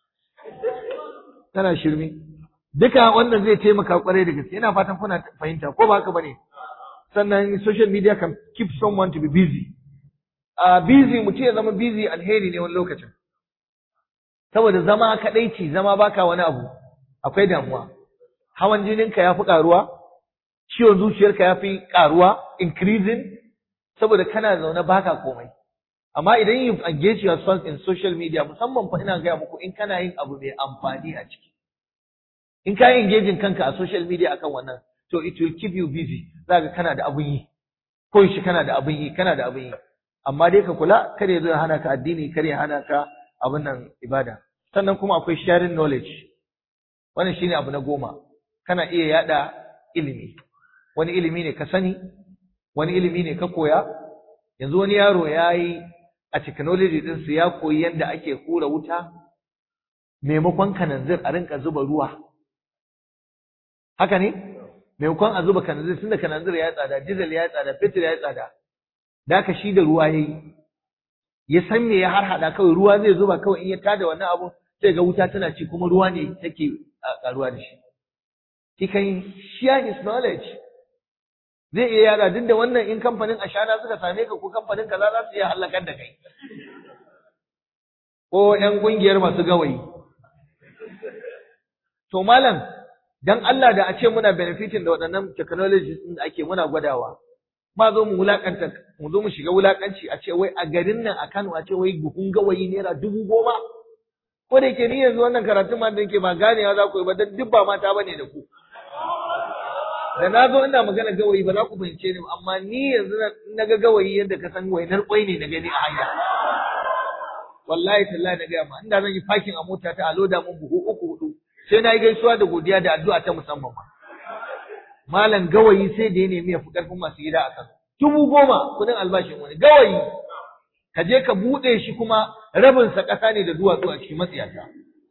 Tana shirme. Duka wannan zai taimaka kwarai da gaske. Ina fatan kuna fahimta ko ba haka bane. Sannan social media can keep someone to be busy. Busy mutum ya zama busy alheri ne wani lokacin. Saboda zama kadaici, zama baka wani abu, akwai damuwa. Hawan jininka ya fi ƙaruwa, ciwon zuciyarka ya fi ƙaruwa, increasing, saboda kana zaune baka komai. Amma idan you engage yourself in social media, musamman fa ina gaya muku in kana yin abu mai amfani a ciki. In ka yi engaging kanka a social media akan wannan, to it will keep you busy. Za ka kana da abun yi, ko shi kana da abun yi. Amma dai ka kula, kada ya zo ya hana ka addini, kada ya hana ka abin nan ibada. Sannan kuma akwai sharing knowledge. Wannan shine abu na 10. Kana iya yada ilimi. Wani ilimi ne ka sani, wani ilimi ne ka koya. Yanzu wani yaro yayi a technology din su ya koyi yanda ake hura wuta maimakon kananzir a rinka zuba ruwa. Haka ne? Maimakon a zuba kananzir, tunda kananzir ya tsada, diesel ya tsada, petrol ya tsada. Da haka shi da ruwa yayi. Ya san me ya harhada kawai ruwa zai zuba kawai in ya tada wannan abu sai ga wuta tana ci kuma ruwa ne take karuwa da shi. He can share his knowledge. Zai iya yada duk da wannan in kamfanin ashana suka same ka ko kamfanin kaza za su iya halakar da kai. Ko ƴan ƙungiyar masu gawayi. To malam dan Allah da a ce muna benefiting da waɗannan technologies din da ake muna gwadawa. Ma zo mu wulakanta mu zo mu shiga wulakanci a ce wai a garin nan a Kano a ce wai buhun gawayi naira 10,000. Ko da yake ni yanzu wannan karatun ma da yake ba ganewa za ku yi ba dan duk ba mata bane da ku. Da na zo ina magana gawayi ba za ku fahimce ni amma ni yanzu na ga gawayi yadda ka san wainar kwai ne na gani a hanya. Wallahi tallahi na gaya ma inda zan yi parking a mota ta a loda mun buhu 3, 4 sai na yi gaisuwa da godiya da addu'a ta musamman ma. Malam gawayi sai da ya nemi ya fi ƙarfin masu gida a kan 10,000 kudin albashin wani gawayi ka je ka buɗe shi kuma rabinsa ƙasa ne da duwatsu a cikin matsiyata.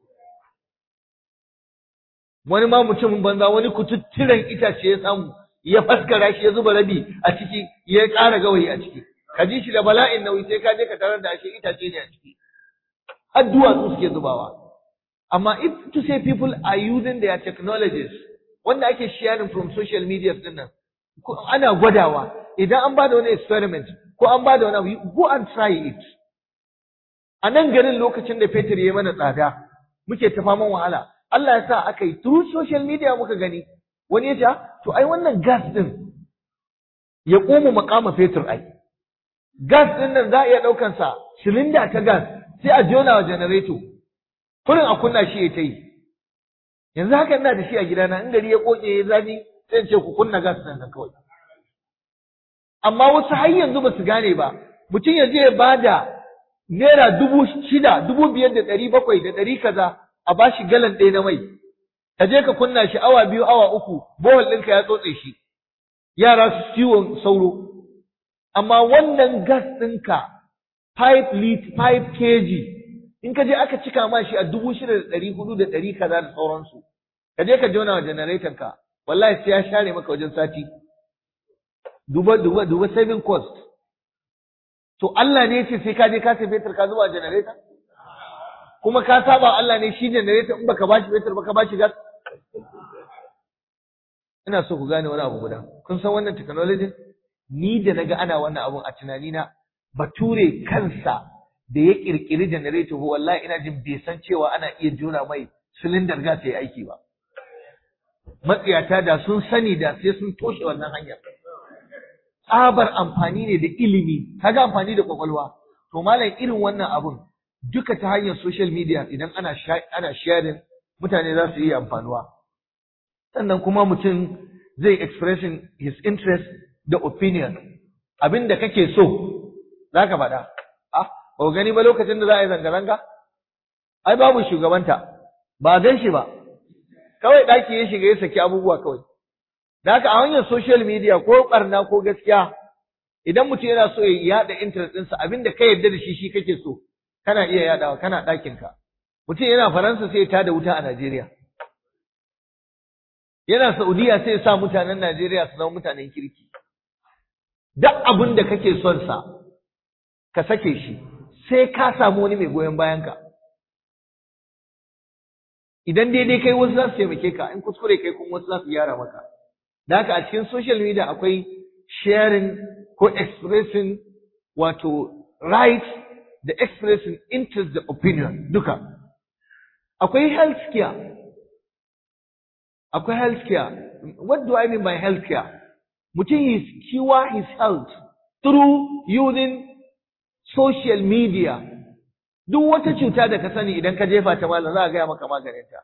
Wani ma mutumin banza wani kututturen itace ya samu ya faskara shi ya zuba rabi a ciki ya ƙara gawayi a ciki. Ka ji shi da bala'in nauyi sai ka je ka tarar da ashe itace ne a ciki. Har duwatsu suke zubawa. Amma if to say people are using their technologies wanda ake sharing from social media din nan ana gwadawa idan an bada wani experiment ko an bada wani abu go and try it. A nan garin lokacin da fetur yayi mana tsada muke ta faman wahala Allah ya sa aka yi through social media muka gani wani ya ce to ai wannan gas din ya komo makama fetur ai gas din nan za a iya daukan sa cylinder ta gas sai a jona wa generator kurin a kunna shi ya ta yi. Yanzu haka ina da shi a gidana in gari ya koke ya zafi sai in ce ku kunna gas nan kawai. Amma wasu har yanzu ba su gane ba. Mutum ya je ya bada naira 6,000, 5,700 da 100 kaza a bashi galan ɗaya na mai. Ka je ka kunna shi awa 2, awa 3, bohol ɗinka ya tsotse shi. Yara su ciwon sauro. Amma wannan gas ɗinka 5 kg in ka je aka cika ma shi a 6,400 da 100 kaza da sauransu ka je ka jona wa generator ka wallahi sai ya share maka wajen sati duba saving cost to Allah ne yace sai ka je ka sai fetur ka zuba generator kuma ka saba Allah ne shi generator in baka bashi fetur baka bashi gas. Ina so ku gane wani abu guda kun san wannan technology ni da naga ana wannan abun a tunanina bature kansa da ya kirkiri generator ko wallahi ina jin bai san cewa ana iya jona mai cylinder gas yayi aiki ba. matsiyata da sun sani da sai sun toshe wannan hanyar. Tsabar amfani ne da ilimi, kaga amfani da kwakwalwa. To malam irin wannan abun duka ta hanyar social media idan ana sharing mutane za su yi amfanuwa. Sannan kuma mutum zai expressing his interest da opinion. Abin da kake so za ka faɗa. Ba gani ba lokacin da za a yi zanga-zanga? Ai babu shugabanta, ba gan shi ba. Kawai ɗaki ya shiga ya saki abubuwa kawai. Da haka a hanyar social media ko ɓarna ko gaskiya, idan mutum yana so ya yaɗa interest ɗinsa abin da ka yarda da shi kake so, kana iya yaɗawa, kana ɗakinka. Mutum yana Faransa sai ya tada wuta a Najeriya. Yana Saudiya sai ya sa mutanen Najeriya su zama mutanen kirki. Duk abin da kake son sa, ka sake shi, sai ka samu wani mai goyon bayanka. Idan daidai kai wasu za su taimake ka, in kuskure kai kuma wasu za su gyara maka. Da haka a cikin social media akwai sharing ko expressing wato right da expressing interest da opinion duka. Akwai healthcare. Akwai healthcare. What do I mean by healthcare? Mutum is cure his health through using social media. Duk wata cuta da ka sani idan ka jefa ta malam za a gaya maka maganinta.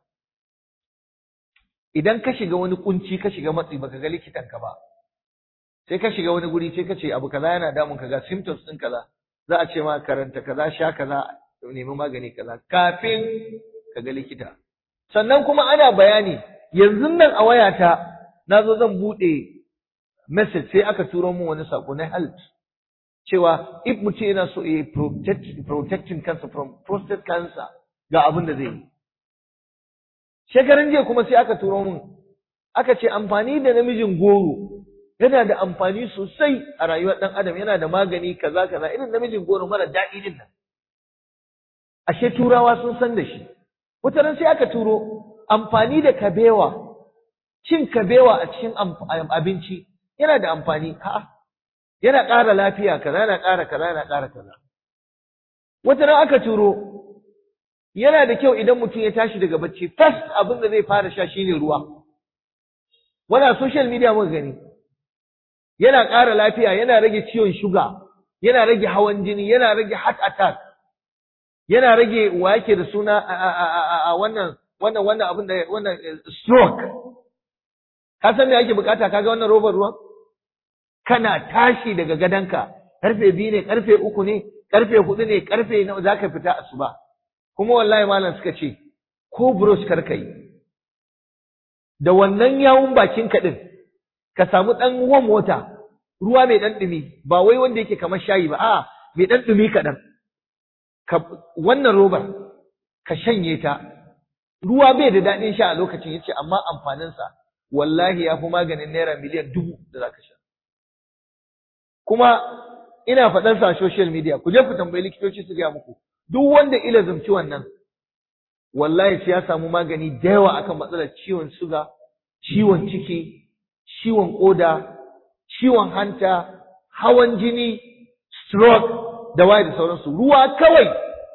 Idan ka shiga wani kunci ka shiga matsi baka ga likitanka ba, sai ka shiga wani guri sai ka ce abu kaza yana damun ka ga symptoms ɗin kaza, za a ce ma karanta kaza, sha kaza, nemi magani kaza kafin ka ga likita. Sannan kuma ana bayani yanzu nan a wayata na zo zan buɗe message sai aka turo min wani sako na health cewa if mutum yana so ya protecting cancer from prostate cancer ga abin da zai yi. Shekaran jiya kuma sai aka turo min aka ce amfani da namijin goro yana da amfani sosai a rayuwar ɗan adam, yana da magani kaza kaza irin namijin goro mara daɗi din nan. Ashe turawa sun san da shi. Wata ran sai aka turo amfani da kabewa, cin kabewa a cikin abinci yana da amfani. A'a, yana ƙara lafiya kaza, yana ƙara kaza, yana ƙara kaza. Wata ran aka turo yana da kyau idan mutum ya tashi daga bacci first abin da zai fara sha shine ruwa. Wannan social media muka gani. Yana ƙara lafiya, yana rage ciwon shuga, yana rage hawan jini, yana rage heart attack, yana rage wa yake da suna wannan abin da wannan stroke. Ka san me ake bukata kaga wannan robar ruwan? Kana tashi daga gadanka karfe 2 ne, karfe 3 ne, karfe 4 ne, karfe nawa zaka fita asuba. Kuma wallahi malam suka ce ko brush karka yi. Da wannan yawun bakin ka din ka samu dan warm water, ruwa mai dan dumi, ba wai wanda yake kamar shayi ba, a'a mai dan dumi kadan. Wannan robar ka shanye ta. Ruwa bai da dadin sha a lokacin yace amma amfanin sa wallahi yafi maganin naira miliyan 1000 da zaka sha. Kuma ina faɗan sa social media, ku je ku tambayi likitoci su ga muku. Duk wanda ila zumci wannan wallahi sai ya samu magani da yawa akan matsalar ciwon suga, ciwon ciki, ciwon koda, ciwon hanta, hawan jini, stroke da waye da sauransu. Ruwa kawai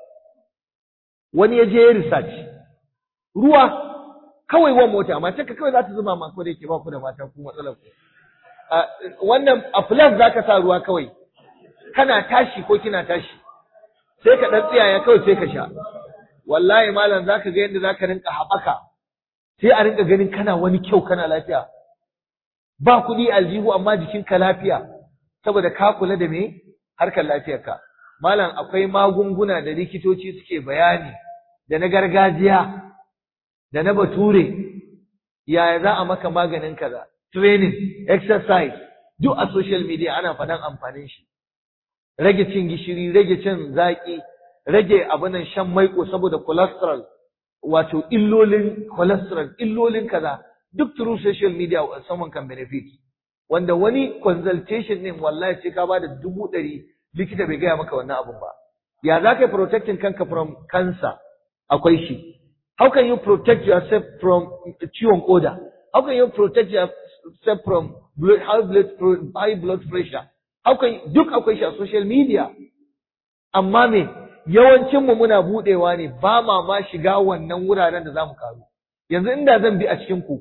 wani ya je research. Ruwa kawai wa mota, mace ka kawai za ta zuba ma ko da yake ba ku da mata ku matsalar ku. Wannan a flask zaka sa ruwa kawai. Kana tashi ko kina tashi. Sai ka dan tsiyaya kawai sai ka sha. Wallahi malam zaka ga yadda zaka rinka haɓaka. Sai a rinka ganin kana wani kyau kana lafiya. Ba kuɗi aljihu amma jikinka lafiya saboda ka kula da me harkar lafiyarka. Malam akwai magunguna da likitoci suke bayani da na gargajiya da na bature yaya za a maka maganin kaza, training, exercise, duk a social media ana faɗan amfanin shi. Rage cin gishiri, rage cin zaƙi, rage abunan shan maiƙo saboda cholesterol, wato illolin cholesterol, illolin kaza, duk through social media someone can benefit. Wanda wani consultation ne wallahi sai ka bada 100,000 likita bai gaya maka wannan abun ba. Ya za ka yi protecting kanka from cancer? Akwai shi. How can you protect yourself from ciwon koda? How can you protect yourself from high blood pressure? How can you, duk akwai shi a social media. Amma me yawancin mu muna budewa ne ba ma shiga wannan wuraren da zamu karu. Yanzu inda zan bi a cikin ku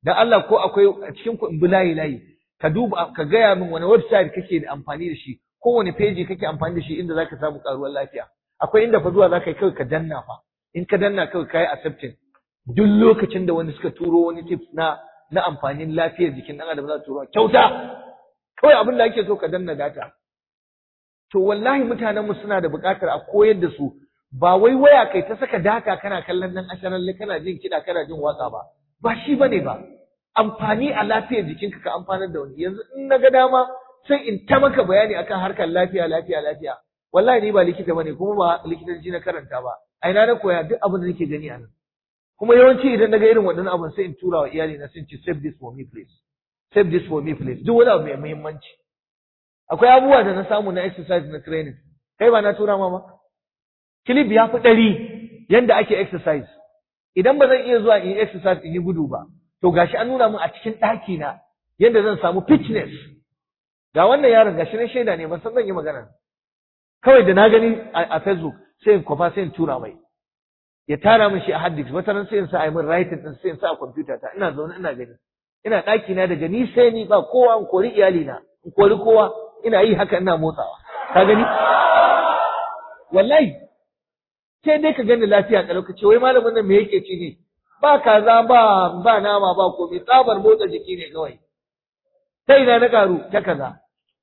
dan Allah ko akwai a cikin ku in bi layi ka duba ka gaya min wani website kake da amfani da shi, ko wani page kake amfani da shi inda zaka samu karuwar lafiya. Akwai inda fa zuwa zaka yi kawai ka danna fa, in ka danna kawai kai accepting. Duk lokacin da wani suka turo wani tips na amfanin lafiyar jikin dan adam za su turo kyauta, kawai abin da ake so ka danna data. To wallahi mutanen mu suna da buƙatar a koyar da su, ba wai waya kai ta saka data kana kallon nan asharalle kana jin kiɗa kana jin waka ba shi bane ba. Amfani a lafiyar jikinka ka amfanar da wani. Yanzu in na ga dama sai in ta maka bayani akan harkar lafiya. Wallahi ni ba likita bane kuma ba likitanci na karanta ba. A ina na koya duk abin da nake gani a nan. Kuma yawanci idan na ga irin waɗannan abin sai in tura wa iyali na sun ce save this for me please. Save this for me please. Duk wani abu mai muhimmanci. Akwai abubuwa da na samu na exercise na training. Kai ba na tura ma ba? Clip ya fi 100 yanda ake exercise. Idan ba zan iya zuwa in yi exercise in yi gudu ba, to gashi an nuna min a cikin ɗaki na yadda zan samu fitness. Ga wannan yaron gashi na shaida ne, ban san zan yi magana. Kawai da na gani a Facebook sai in kwafa sai in tura mai. Ya tara min shi a hard disk, wata ran sai in sa a yi min writing din sai in sa a computer ta. Ina zaune ina gani. Ina ɗaki na daga ni sai ni ba kowa, in kori iyali na, in kori kowa, ina yi haka ina motsawa. Ka gani? Wallahi sai dai ka gani lafiya ka lokaci wai malamin nan me yake ci ne? Ba kaza ba nama ba komai, tsabar motsa jiki ne kawai. Ta ina na karu ta kaza.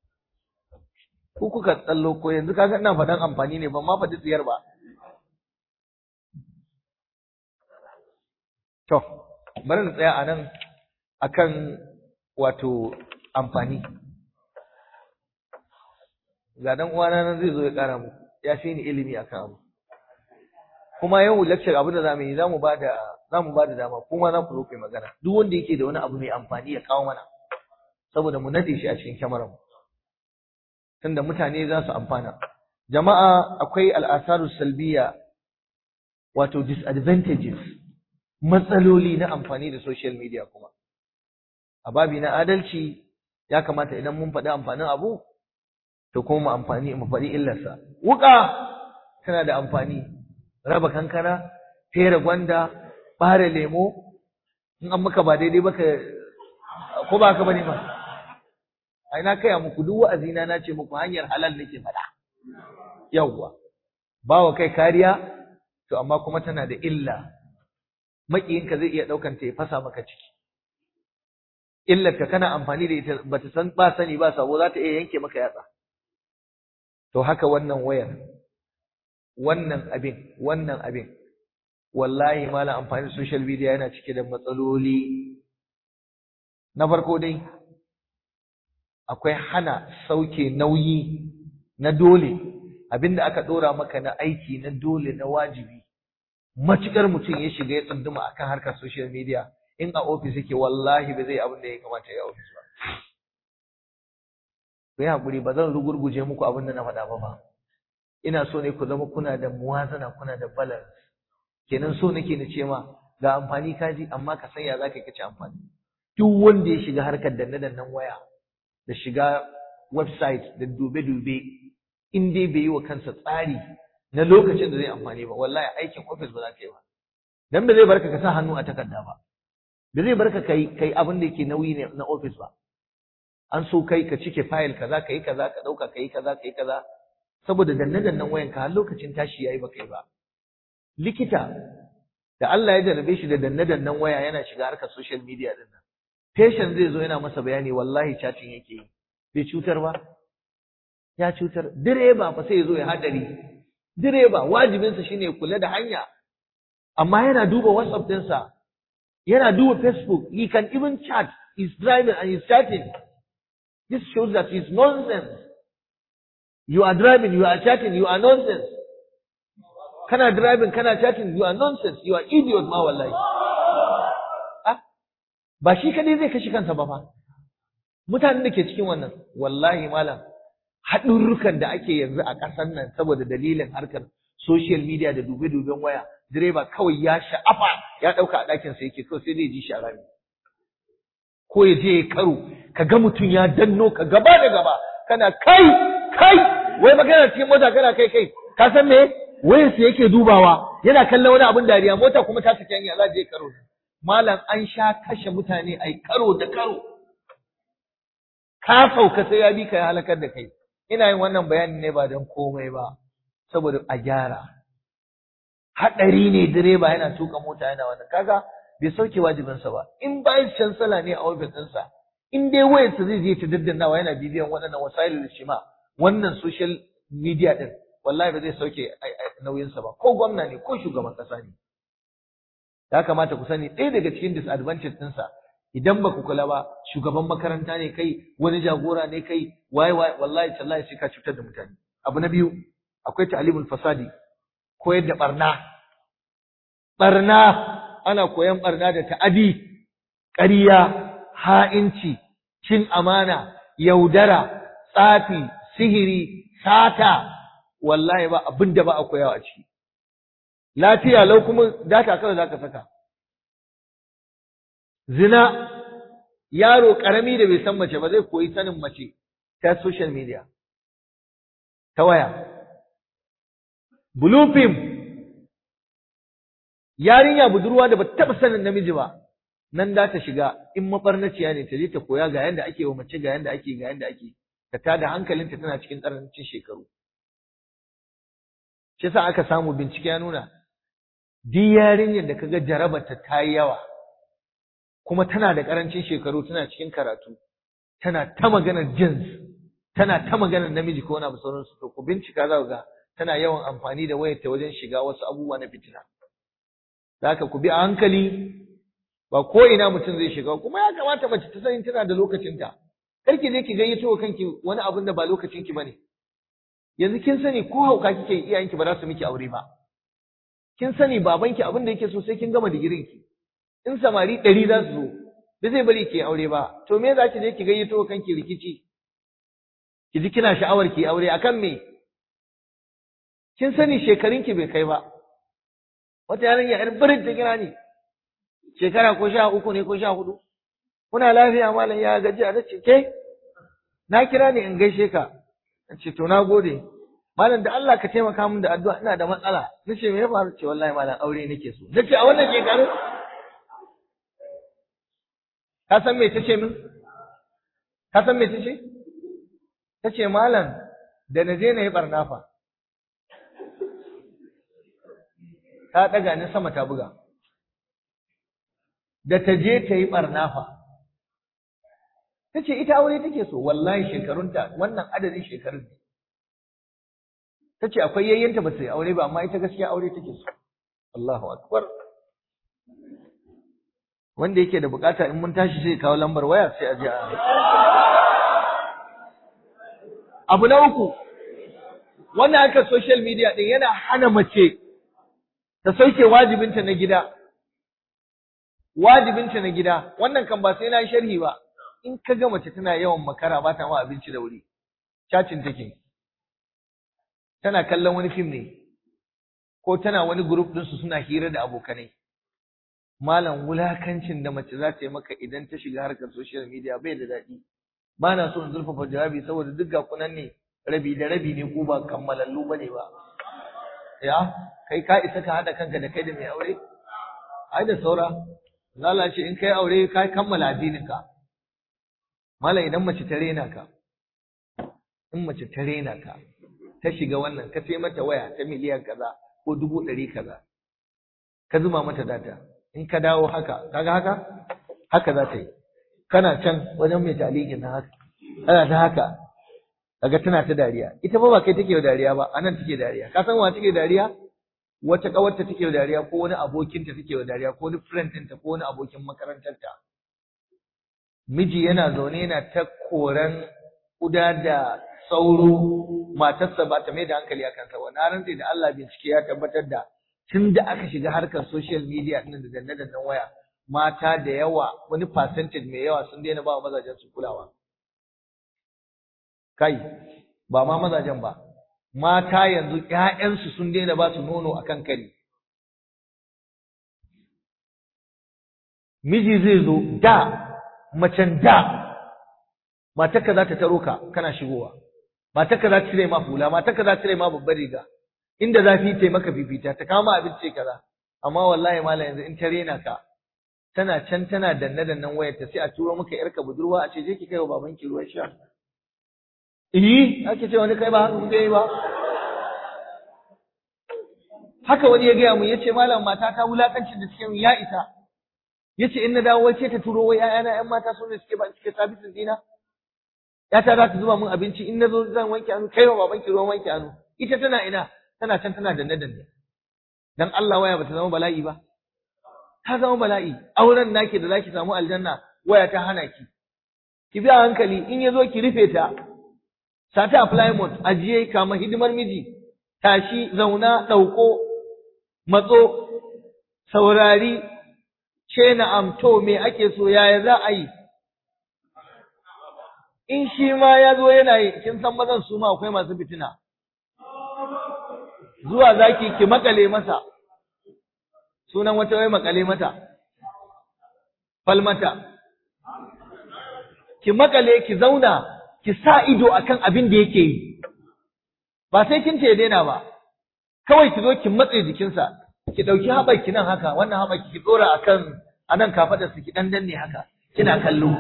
Ku kuka tsallo ko yanzu kaga ina faɗan amfani ne ban ma faɗi tsiyar ba. To, bari na tsaya a nan akan wato amfani. Ga dan uwana nan zai zo ya ƙara mu, ya fi ni ilimi akan abu. Kuma yau lecture abin da zamu yi zamu ba da dama kuma za ku zo kai magana. Duk wanda yake da wani abu mai amfani ya kawo mana. Saboda mu nade shi a cikin kyamarar mu. Tunda mutane za su amfana. Jama'a akwai al'asaru salbiya wato disadvantages, matsaloli na amfani da social media kuma. A babi na adalci ya kamata idan mun faɗi amfanin abu to kuma mu faɗi illarsa. Wuka tana da amfani, raba kankana, fere gwanda, bare lemo, in an maka ba daidai ba ko ba ka bane ba. Ai na kaya muku duk wa'azina na ce muku hanyar halal nake faɗa. Yawwa. Bawa kai kariya to amma kuma tana da illa. Makiyinka zai iya ɗaukan ta ya fasa maka ciki. Illar ka kana amfani da ita bata san ba sani ba sabo za ta iya yanke maka yatsa. To haka wannan wayar, wannan abin, wallahi malam amfani da social media yana cike da matsaloli. Na farko dai, akwai hana sauke nauyi na dole, abinda aka ɗora maka na aiki na dole na wajibi. Matuƙar mutum ya shiga ya tsunduma akan harkar social media, in a ofis yake wallahi ba zai abin da ya kamata ya ofis ba. Ku yi haƙuri, ba zan rugurguje muku abin da na faɗa ba. Ina so ne ku zama kuna da muwazana, kuna da balance. Kenan so nake na ce ma ga amfani kaji amma ka san ya za ka ci amfani. Duk wanda ya shiga harkar danne-dannen waya da shiga website da dube-dube in dai bai yi wa kansa tsari na lokacin da zai amfani ba, wallahi aikin office ba za ka yi ba. Dan ba zai barka ka sa hannu a takarda ba. Ba zai barka kai abin da yake nauyi ne na office ba. An so kai ka cike file kaza kai kaza ka dauka kai kaza saboda danne-dannen wayan ka har lokacin tashi yayi ba kai ba. Likita da Allah ya jarabe shi da danne-dannen waya yana shiga harkar social media din nan. Patient zai zo yana masa bayani wallahi chatting yake yi. Bai cutar ba? Ya cutar. Direba fa sai ya zo ya hadari. Direba wajibinsa shine kula da hanya. Amma yana duba WhatsApp dinsa. Yana duba Facebook. He can even chat. He's driving and he's chatting. This shows that it's nonsense. You are driving, you are chatting, you are nonsense. Kana driving, kana chatting, you are nonsense. You are idiot ma wallahi. Ba shi kadai zai kashi kansa ba fa. Mutanen da ke cikin wannan, wallahi malam, haɗurrukan da ake yanzu a ƙasar nan saboda dalilin harkar social media da dube-duben waya, direba kawai ya sha'afa ya ɗauka a ɗakinsa yake kawai sai zai ji shi a rami. Ko ya je ya karo, ka ga mutum ya danno ka gaba da gaba, kana kai, wai magana cikin mota kana kai, ka san me? Wayarsa yake dubawa, yana kallon wani abin dariya, mota kuma ta saki hanya za je karo. malam an sha kashe mutane ai karo da karo, ka sauka sai ya bi ka ya halakar da kai. Ina yin wannan bayani ne ba don komai ba, saboda a gyara. Haɗari ne direba yana tuka mota yana wannan, kaga bai sauke wajibinsa ba. In bayan chancellor ne a ofis ɗinsa, in dai wayarsa zai je ta daddannawa yana bibiyan waɗannan wasailul shima, wannan social media ɗin, wallahi ba zai sauke nauyinsa ba, ko gwamna ne ko shugaban ƙasa ne. Ya kamata ku sani ɗaya daga cikin disadvantage ɗinsa, idan ba ku kula ba, shugaban makaranta ne kai, wani jagora ne kai, wallahi tallahi sai ka cutar da mutane. Abu na biyu, akwai ta'limul fasadi, koyar da barna. Barna, ana koyan barna da ta'adi, ƙarya, ha'inci, cin amana, yaudara, tsafi, sihiri, sata, wallahi ba abin da ba a koyawa a ciki. Lafiya lau kuma data kawai za ka saka. Zina, yaro ƙarami da bai san mace ba zai koyi sanin mace ta social media, ta waya. Blue film, yarinya budurwa da ba taɓa sanin namiji ba, nan za ta shiga in mafarnaciya ne ta je ta koya ga yanda ake wa mace, ga yanda ake, ta tada hankalinta tana cikin ƙarancin shekaru. Shi sa aka samu bincike ya nuna, duk yarinyar da kaga jarabarta ta yi yawa, kuma tana da ƙarancin shekaru, tana cikin karatu, tana ta maganar jins, tana ta maganar namiji ko wani abu sauransu, to ku bincika za ku ga tana yawan amfani da wayarta wajen shiga wasu abubuwa na fitina. Da haka ku bi a hankali, ba ko ina mutum zai shiga, kuma ya kamata mace ta sani tana da lokacinta. Kar ki je ki gayyato wa kanki wani abin da ba lokacinki bane. Yanzu kin sani ko hauka kike iyayenki ba za su miki aure ba. Kin sani babanki abin da yake so sai kin gama digirinki. In samari 100 za su zo, ba zai bari ki aure ba. To me za ki je ki gayyato wa kanki rikici? Ki ji kina sha'awar ki aure akan me? Kin sani shekarunki bai kai ba. Wata yarinya yar birin ta kira ni. Shekara ko 13 ne ko 14. Kuna lafiya malam ya gaji a ce ke? Na kira ni in gaishe ka. Ce to na gode. Malam da Allah ka taimaka min da addu'a, ina da matsala. Nace me ya faru? Ce wallahi malam aure nake so. Nace a wannan shekaru? Ka san me tace min? Ka san me tace? Tace malam da na je na yi barna fa. Ta daga ni sama ta buga. Da ta je ta yi barna fa. Tace ita aure take so, wallahi shekarunta wannan adadin shekarun ne. Tace akwai yayyanta ba su yi aure ba, amma ita gaskiya aure take so. Allahu akbar. Wanda yake da bukata in mun tashi sai kawo lambar waya sai a je a. Abu na uku, wannan aka social media din yana hana mace ta sauke wajibinta na gida. Wajibinta na gida, wannan kan ba sai na sharhi ba. In ka ga mace tana yawan makara ba ta ma abinci da wuri, cacin take. Tana kallon wani fim ne, ko tana wani group ɗinsu suna hira da abokanai. Malam wulakancin da mace za ta yi maka idan ta shiga harkar social media bai da daɗi. Ba na so in zurfafa jawabi saboda duk ga kunan ne rabi da rabi ne ko ba kammalallu ba ne ba. Ya, kai ka isa ka haɗa kanka da kai da mai aure? Ai da saura, lalace in kai aure ka kammala addininka. Malam idan mace ta rena ka, in mace ta rena ka, ta shiga wannan, ka sai mata waya ta miliyan kaza ko 100,000 kaza, ka zuma mata data, in ka dawo haka, kaga haka? Haka za ta yi. Kana can wajen mai talikin na haka, ana ta haka, kaga tana ta dariya. Ita ba kai take dariya ba, anan take dariya. Ka san wa take dariya? Wata kawarta take dariya, ko wani abokinta take dariya, ko wani friend ɗinta, ko wani abokin makarantarta. Miji yana zaune yana ta koran kuda da sauro, matarsa ba ta mai da hankali a kansa ba. Na rantse da Allah bincike ya tabbatar da tun da aka shiga harkar social media ɗin da danne-dannen waya, mata da yawa, wani percentage mai yawa sun daina ba wa mazajen su kulawa. Kai, ba ma mazajen ba, mata yanzu ‘ya'yansu sun daina ba su nono a kan kari. Miji zai zo da macen da matarka za ta taro ka kana shigowa, matarka za ta cire ma hula, matarka za ta cire ma babbar riga, inda zafi ta maka fifita ta kama abinci kaza, amma wallahi mala yanzu in ta rena ka tana can tana danne wayarta sai a turo maka yarka budurwa a ce je ki kai wa babanki ruwan sha. Ake ce wani kai ba haka kuke yi ba. Haka wani ya gaya mu yace malam mata ta wulakancin da suke min ya isa. Yace in na dawo wace ta turo wai ƴaƴana ƴan mata su ne suke sabisin dina. Yata za ta zuba min abinci in nazo zan wanke hannu kai wa babanki ruwan wanke hannu. Ita tana ina? Tana can tana danne. Dan Allah waya bata zama bala'i ba. Ta zama bala'i. Auren naki da zaki samu aljanna waya ta hana ki. Ki bi a hankali in yazo ki rufe ta. Sata apply mode ajiye kama hidimar miji. Tashi zauna dauko matso saurari ce na'am to me ake so yaya za a yi. In shi ma ya zo yana yi, kin san mazan su ma akwai masu fitina. Zuwa zaki ki makale masa. Sunan wata wai makale mata. Falmata. Ki makale ki zauna, ki sa ido akan abin da yake yi. Ba sai kin ce daina ba. Kawai ki zo ki matse jikinsa, ki dauki haɓarki nan haka, wannan haɓarki ki dora anan kafadarsa ki danne haka. Kina kallo.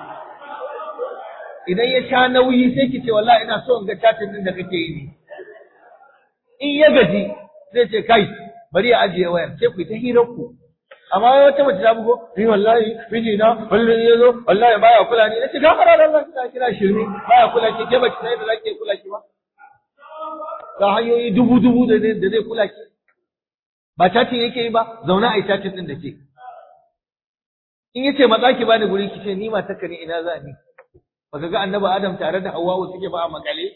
Idan ya sha nauyi sai ki ce wallahi ina so in ga chatin din da kake yi ne. In ya gaji zai ce kai bari ya ajiye wayar sai ku ta hirar ku. Amma wata mace ta bugo ni wallahi miji na wallahi yazo wallahi baya kula ni nace gafara da Allah kina shirme baya kula ki ke baki sai da zaki kula ki ba. Ga hanyoyi dubu da zai kula ki. Ba chatin yake yi ba zauna a chatin din da ke. In yace matsa ki bani guri ki ce ni matarka ne ina za ni. Baka ga annabi Adam tare da Hawwa suke ba a makale?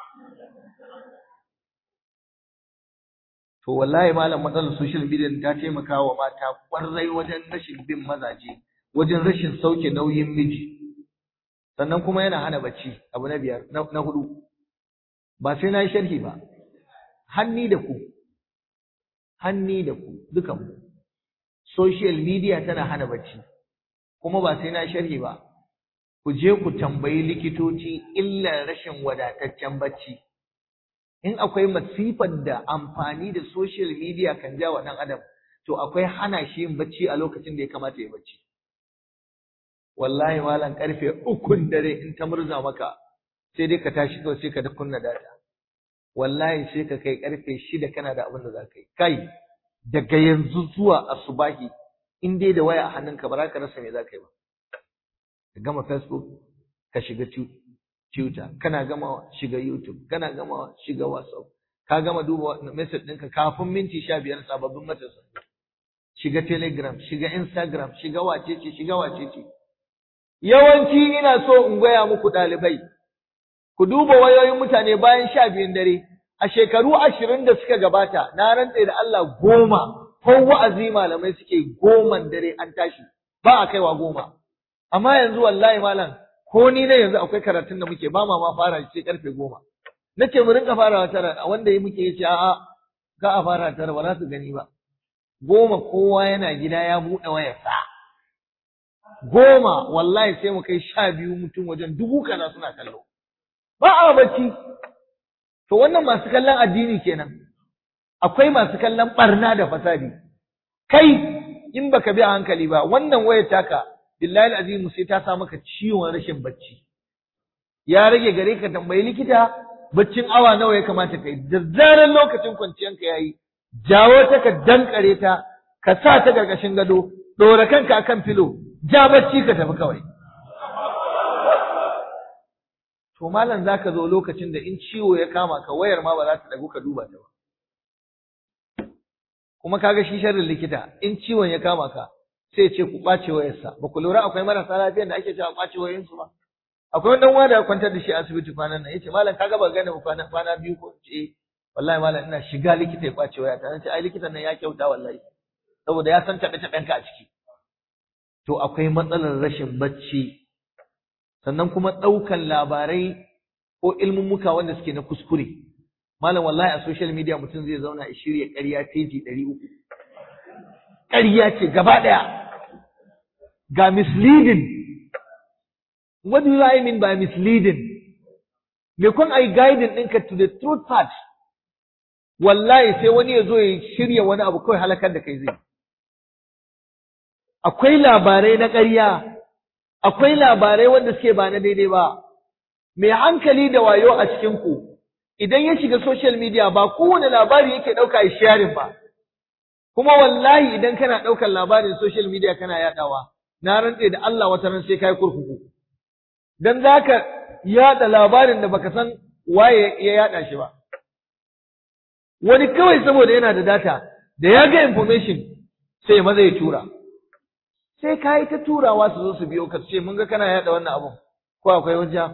To wallahi malam matsalar social media ta taimaka wa mata kwarai wajen rashin bin mazaje, wajen rashin sauke nauyin miji. Sannan kuma yana hana bacci, abu na biyar, na hudu. Ba sai na yi sharhi ba. Hanni da ku dukan mu. Social media tana hana bacci. Kuma ba sai na yi sharhi ba. Ku je ku tambayi likitoci illar rashin wadataccen bacci. In akwai masifar da amfani da social media kan ja wa ɗan adam, to akwai hana shi yin bacci a lokacin da ya kamata ya bacci. Wallahi malam karfe 3 dare in ta murza maka, sai dai ka tashi kawai sai ka da kunna data. Wallahi sai ka kai karfe 6 kana da abin da za ka yi. Kai, daga yanzu zuwa asubahi, in dai da waya a hannunka ba za ka rasa me za ka yi ba. Ka gama Facebook, ka shiga Twitter, kana gama shiga YouTube, kana gama shiga WhatsApp, ka gama duba message ɗinka kafin minti 15 sababbin matasa. Shiga Telegram, shiga Instagram, shiga wacece. Yawanci ina so in gaya muku ɗalibai, ku duba wayoyin mutane bayan 12 dare, a shekaru 20 da suka gabata, na rantse da Allah 10, ko wa'azi malamai suke 10 dare an tashi, ba a kaiwa 10. Amma yanzu wallahi malam ko ni ne yanzu akwai karatun da muke ba ma fara shi karfe 10. Nace mu rinka farawa tara wanda muke yace a'a ga a fara tara ba za su gani ba. 10 kowa yana gida ya bude wayarsa. 10 wallahi sai mu kai 12 mutum wajen 1000 kaza suna kallo. Ba a bacci. To wannan masu kallon addini kenan. Akwai masu kallon barna da fasadi. Kai in baka bi a hankali ba wannan wayar taka billahi alazim sai ta sa maka ciwon rashin bacci. Ya rage gare ka tambayi likita baccin awa nawa ya kamata kai. Da zaran lokacin kwanciyanka yayi, jawo ta ka dankare ta, ka sa ta gargashin gado, dora kanka akan filo, ja bacci ka tafi kawai. To malam zaka zo lokacin da in ciwo ya kama ka wayar ma ba za ta dagu ka duba ta ba. Kuma kaga shi sharrin likita in ciwon ya kama ka sai ce ku ɓace wayarsa. Ba ku lura akwai marasa lafiyar da ake cewa ɓace wayoyinsu ba. Akwai wani wanda ya kwantar da shi asibiti kwanan nan yace malam kaga ba gane ba kwana 2 ko ce wallahi malam ina shiga likita ya ɓace wayata. Nace ai likitan nan ya kyauta wallahi. Saboda ya san taɓe-taɓen ka a ciki. To akwai matsalar rashin bacci. Sannan kuma ɗaukan labarai ko ilmummuka wanda suke na kuskure. Malam wallahi a social media mutum zai zauna ya shirya ƙarya peji 300. Ƙarya ce gaba ɗaya. Ga misleading. What do I mean by misleading? Me kun ai guiding ɗinka to the truth path. Wallahi sai wani ya zo ya shirya wani abu kawai halakar da kai zai. akwai labarai na ƙarya, akwai labarai wanda suke ba na daidai ba. Mai hankali da wayo a cikinku, idan ya shiga social media ba kowane labari yake ɗauka ya sharing ba. Kuma wallahi idan kana ɗaukar labarin social media kana yaɗawa, na rantse da Allah wata ran sai kai kurkuku. Dan zaka yaɗa labarin da baka san waye ya yaɗa shi ba. Wani kawai saboda yana da data, da ya ga information sai ya maza ya tura. Sai ka yi ta turawa su zo su biyo ka ce mun ga kana yaɗa wannan abun, ko akwai hujja?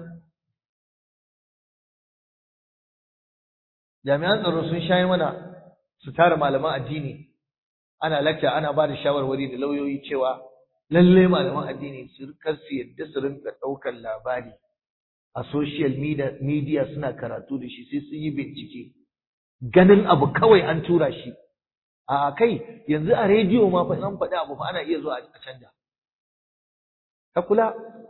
Jami'an tsaro sun shayi mana su tara malaman addini, ana lecture ana ba da shawarwari da lauyoyi cewa lalle malaman addini su yadda su rinka ɗaukar labari a social media suna karatu da shi sai sun yi bincike. Ganin abu kawai an tura shi. A kai yanzu a rediyo ma fa an faɗi abu fa ana iya zuwa a canja. Ka kula.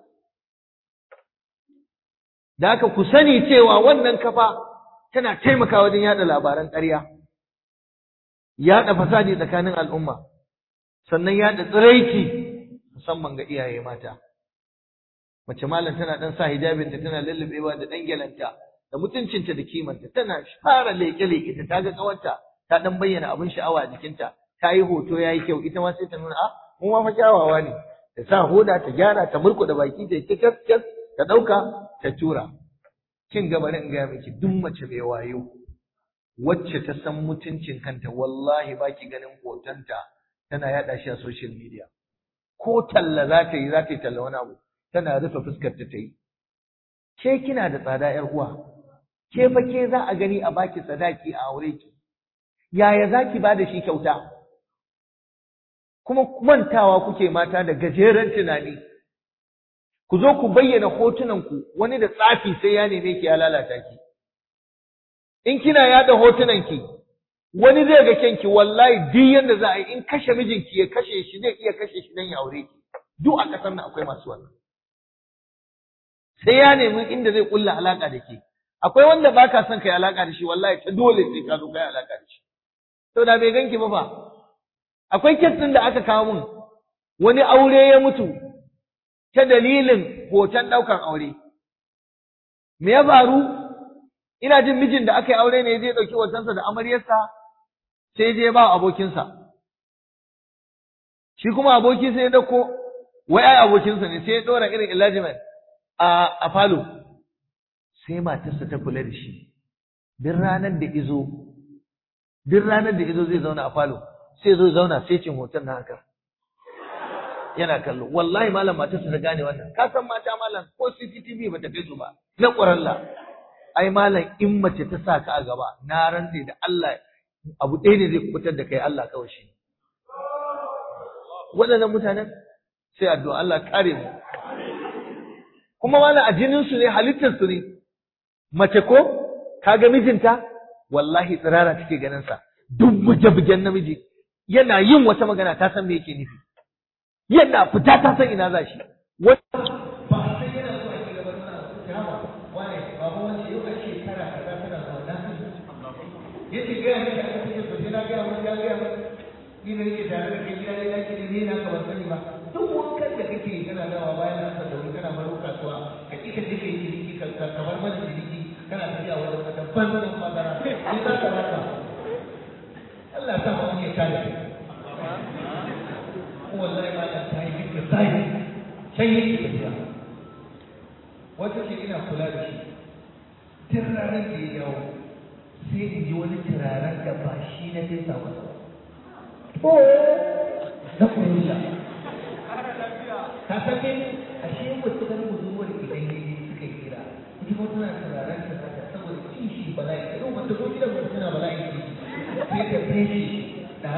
Da haka ku sani cewa wannan kafa tana taimakawa wajen yada labaran ƙarya, yada fasadi tsakanin al'umma, sannan yada tsiraici musamman ga iyaye mata. Mace malam tana dan sa hijabinta, tana lullubewa da dan gyalanta da mutuncinta da kimanta, tana fara leke-leke ta ga kawarta ta dan bayyana abin sha'awa a jikinta, ta yi hoto yayi kyau, ita ma sai ta nuna mu ma fa kyawawa ne, ta sa hoda ta gyara ta murkuda baki ta yi kas ta dauka ta tura. Kin ga bari in ga miki duk mace mai wayo wacce ta san mutuncin kanta wallahi baki ganin hotonta tana yada shi a social media. Ko talla za ta yi talla wani abu tana rufe fuskar ta yi. Ke kina da tsada yar uwa. Ke fa ke za a gani a baki sadaki a aure ki. Yaya zaki ba da shi kyauta? Kuma mantawa kuke mata da gajeren tunani. Ku zo ku bayyana hotunanku, wani da tsafi sai ya neme ki ya lalata ki. In kina yada hotunanki, wani zai ga kyanki wallahi duk yanda za a yi in kashe mijinki ya kashe shi zai iya kashe shi dan ya aure ki. Duk a kasar nan akwai masu wannan. Sai ya nemi inda zai kulla alaka da ke. Akwai wanda baka son kai alaka da shi wallahi ta dole sai ka zo kai alaka da shi. To da bai ganki ba fa. Akwai kitsin da aka kawo mun, wani aure ya mutu ta dalilin hoton ɗaukan aure. Me ya faru? Ina jin mijin da aka yi aure ne zai ɗauki hotonsa da amaryarsa sai je ba abokinsa. Shi kuma aboki sai ya ɗauko, wai ai abokinsa ne sai ya ɗora irin enlargement a falo. Sai matarsa ta kula da shi. Duk ranar da izo zai zauna a falo, sai zo zauna sai cin hoton na haka. Yana kallo, wallahi malam matarsa ta gane wannan. Ka san mata malam ko CCTV bata kai su ba, na ƙwararla. Ai malam in mace ta sa ka a gaba, na rantse da Allah abu ɗaya ne zai kubutar da kai, Allah kawai shi. Waɗannan mutanen sai addu'a Allah kare mu. Kuma malam a jinin su ne, halittar su ne. Mace ko kaga mijinta wallahi tsirara take ganin sa. Duk buge-bugen namiji yana yin wata magana ta san me yake nufi. Yana fita ta san ina za shi. Wata ba a san yana zuwa ki gaba tana kyawa wane babu wani yau ake kara kaza tana zuwa na yace ga ni da aka ce ba na ga mun ga mun ni ne yake tare da kai gida ne nake ne na ka ban sani ba. Duk wankan da kake kana dawa bayan an san da wani kana baro kasuwa ka kika je kai ciniki ka kamar mana ciniki kana tafiya wajen wata banzan madara ni za ka raka Allah ta mu ke kare wallahi ma ta yi kike sai sai yake tafiya wata ce ina kula da shi turaren da ya yawo sai in ji wani turaren da ba shi na fesa masa na kuruja ka san ne ashe mutum muzuwar idan ne suka kira ita ma tana turaren ta saka saboda kishi bala'i idan wata ko gidan mutum tana bala'i ne sai ta fesi da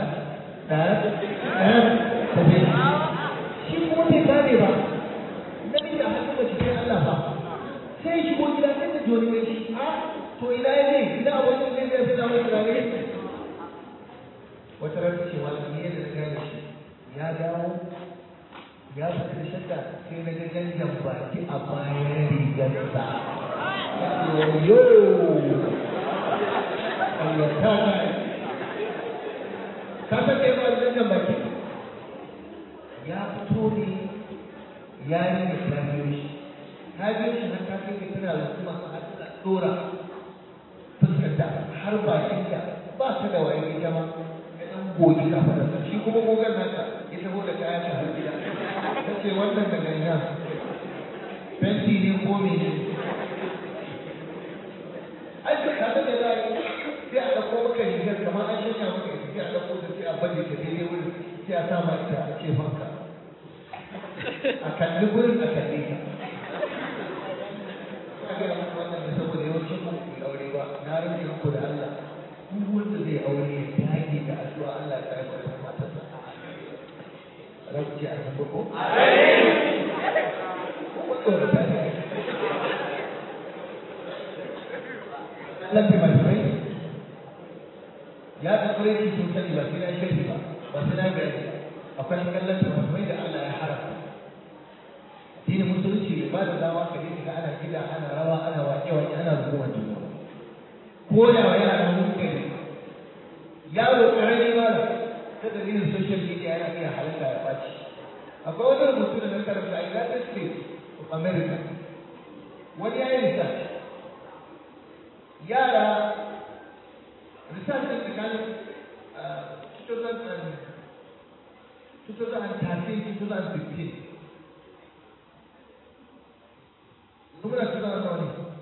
shi kuma bai gane ba na bi da hannu ba cikin Allah ba sai shi ko gida sai ta joni mai shi to ina ya ne ina abokin zai zai fita mai turare wata rana ce wani ne da na gane shi ya dawo ya fita da shakka sai na ga gangan baki a bayan rigarsa yo ayyata ka san kai ba gangan baki ya suna rukuma har suna dora fuskar da har bakin da ba ta da waye ita ma ya dan goji kafadarsa shi kuma gogon naka ya taho da kayan sa har gida ta ce wannan daga ina fenti ne ko mene ai ka ta da zai sai a ɗauko maka rigar kamar an shanya maka ita sai a ɗauko ta sai a baje ta daidai wurin sai a sa ma ita a ce fanka a kalli wurin a kalli ka ina gaya muku wannan da saboda yawancin ku ku aure ba na rufe muku da Allah duk wanda zai aure ya dage da addu'a Allah ya kai masa matarsa rabu ce a san ko ko tsorata ne lafi mai mai ya tsakure shi sun sani ba sai na shirki ba ba sai na gari akwai kallon mai da Allah ya haramta dinin musulunci bai ba da dama ka je ga ana gida ana rawa ana wake-wake ana rungumar juna ko da wa yara munkari yaro karami ma ta dalilin social media yana iya halitta ya ɓaci akwai wani rubutu da na karanta a United States of America wani ya yi research yara research ɗin tsakanin 2013-2015 kuma da suna nawa ne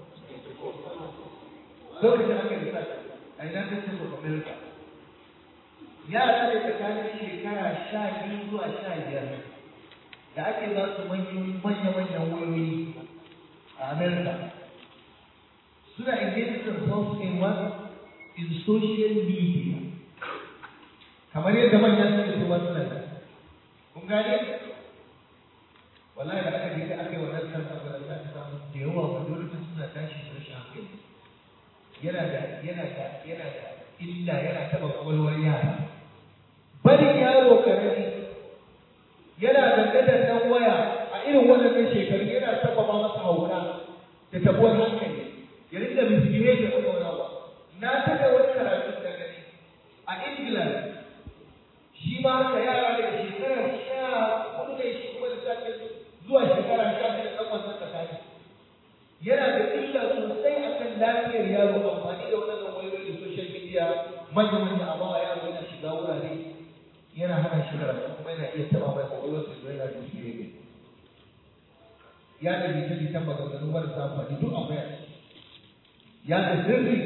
lokacin aka yi research a United States of America yara ne tsakanin shekara 12 zuwa 15 da ake ba su manya-manyan wayoyi a America suna engaged themselves in what? In social media kamar yadda manyan suke su ba suna da kun gane wallahi da aka je aka yi wannan sarrafa da za ta samu da yawa majalisar suna tashi su rashin hankali yana da illa yana taɓa kwakwalwar yara barin yaro karami yana dangadar dan waya a irin waɗannan shekaru yana taɓa masa hauka da tabuwar hankali ya rinka misbehave da wani abu na taɓa wani karatu da gani a England shi ma haka yara daga shekarar 14 ne shi kuma da sake zuwa shekara 15 ɗan wasan tsakani yana da illa sosai akan lafiyar yaro amfani da waɗannan wayoyi da social media manya amma yaro yana shiga wurare yana hana shi karatu kuma yana iya taɓa mai kwakwalwarsa da yana da shi ne ya da jita-jitan maganganu marasa amfani duk akwai a ciki ya da sirri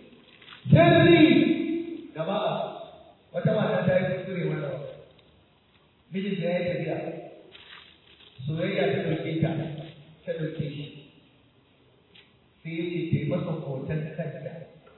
jama'a wata mata ta yi kuskure wannan mijin da ya yi tafiya soyayya ta ɗauke ta ɗauke shi sai ya ce ta yi masa hoton kanta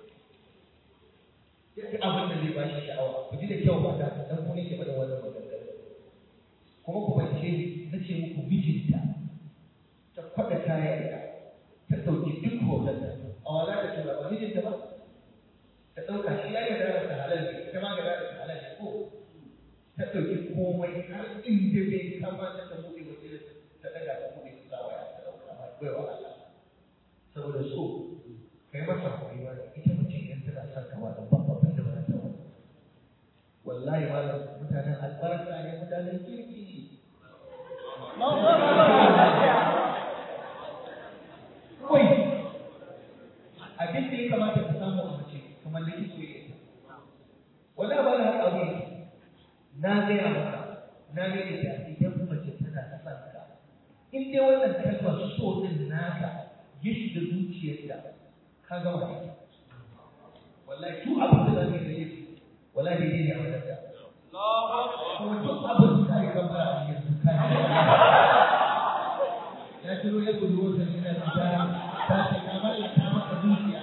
duk abin da zai ba shi sha'awa ku ji da kyau ba ta dan ku ne ke faɗin wannan magana kuma ku bace na ce muku mijinta ta faɗa kayan ta ɗauki duk hoton a wala da tura ba mijinta ba ta ɗauka shi ya yarda da halal ne ita ma ga da halal ne ko ta ɗauki komai har inda bai kamata ta buɗe waje ta daga ta buɗe ta sawa ya ta ɗauka ba bai wa Allah saboda so kai masa hakuri ba ita mutum in tana son kama da babban abin da ba ta wani wallahi malam mutanen albarka ne mutanen kirki wai abin da ya kamata ka samu a mace kamar da kike yi wallahi ba da haka abu na gaya maka na gaya ta idan mace tana son ka in dai wannan kalmar so din naka ya shiga zuciyarta ka gama ne wallahi duk abin da zaka yi wallahi dai ne a wajen ta kuma duk abin da kai kan fara a cikin kai ya turo ya gudu wata ina da ta ce kamar ya ta maka zuciya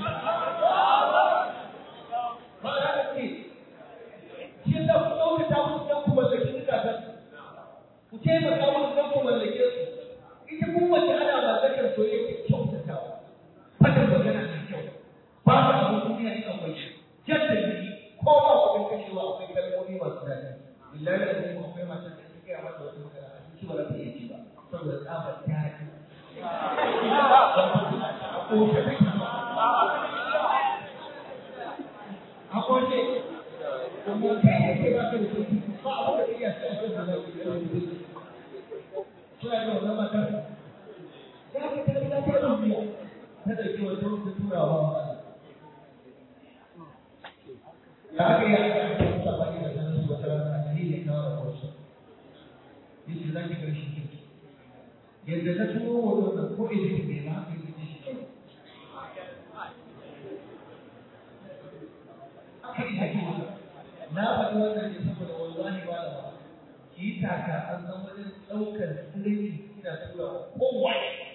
ba da kake shi da ku dauka ta musu dan ku mallaki zukatan ku taimaka musu dan ku mallake su ita kuma ta ana mallakar soyayya kyautatawa fadar magana mai kyau ba ka abin duniya ina akwai yadda yi ko ba kuɗin kashewa akwai kalmomi masu daɗi billahi da zai akwai masu da suke a mata wasu magana a cikin ba za ta iya ci ba saboda tsabar daɗi a ƙoshe kuma kai yake ba ka da kuɗi ba abin da iya sa shi da lafiya suna da wannan matar za ka tafi lafiyar duniya da aka yi aka yi kusa ba da sanin su wata rana a dalilin kawo da wasu yace za ki bar shi kirki yadda na tuno wannan ko idan bai ma haka yi shi kai aka yi ake na faɗi wannan ne saboda wallahi ba da ba ki yi taka an san wajen ɗaukar tsirai ina tura wa kowa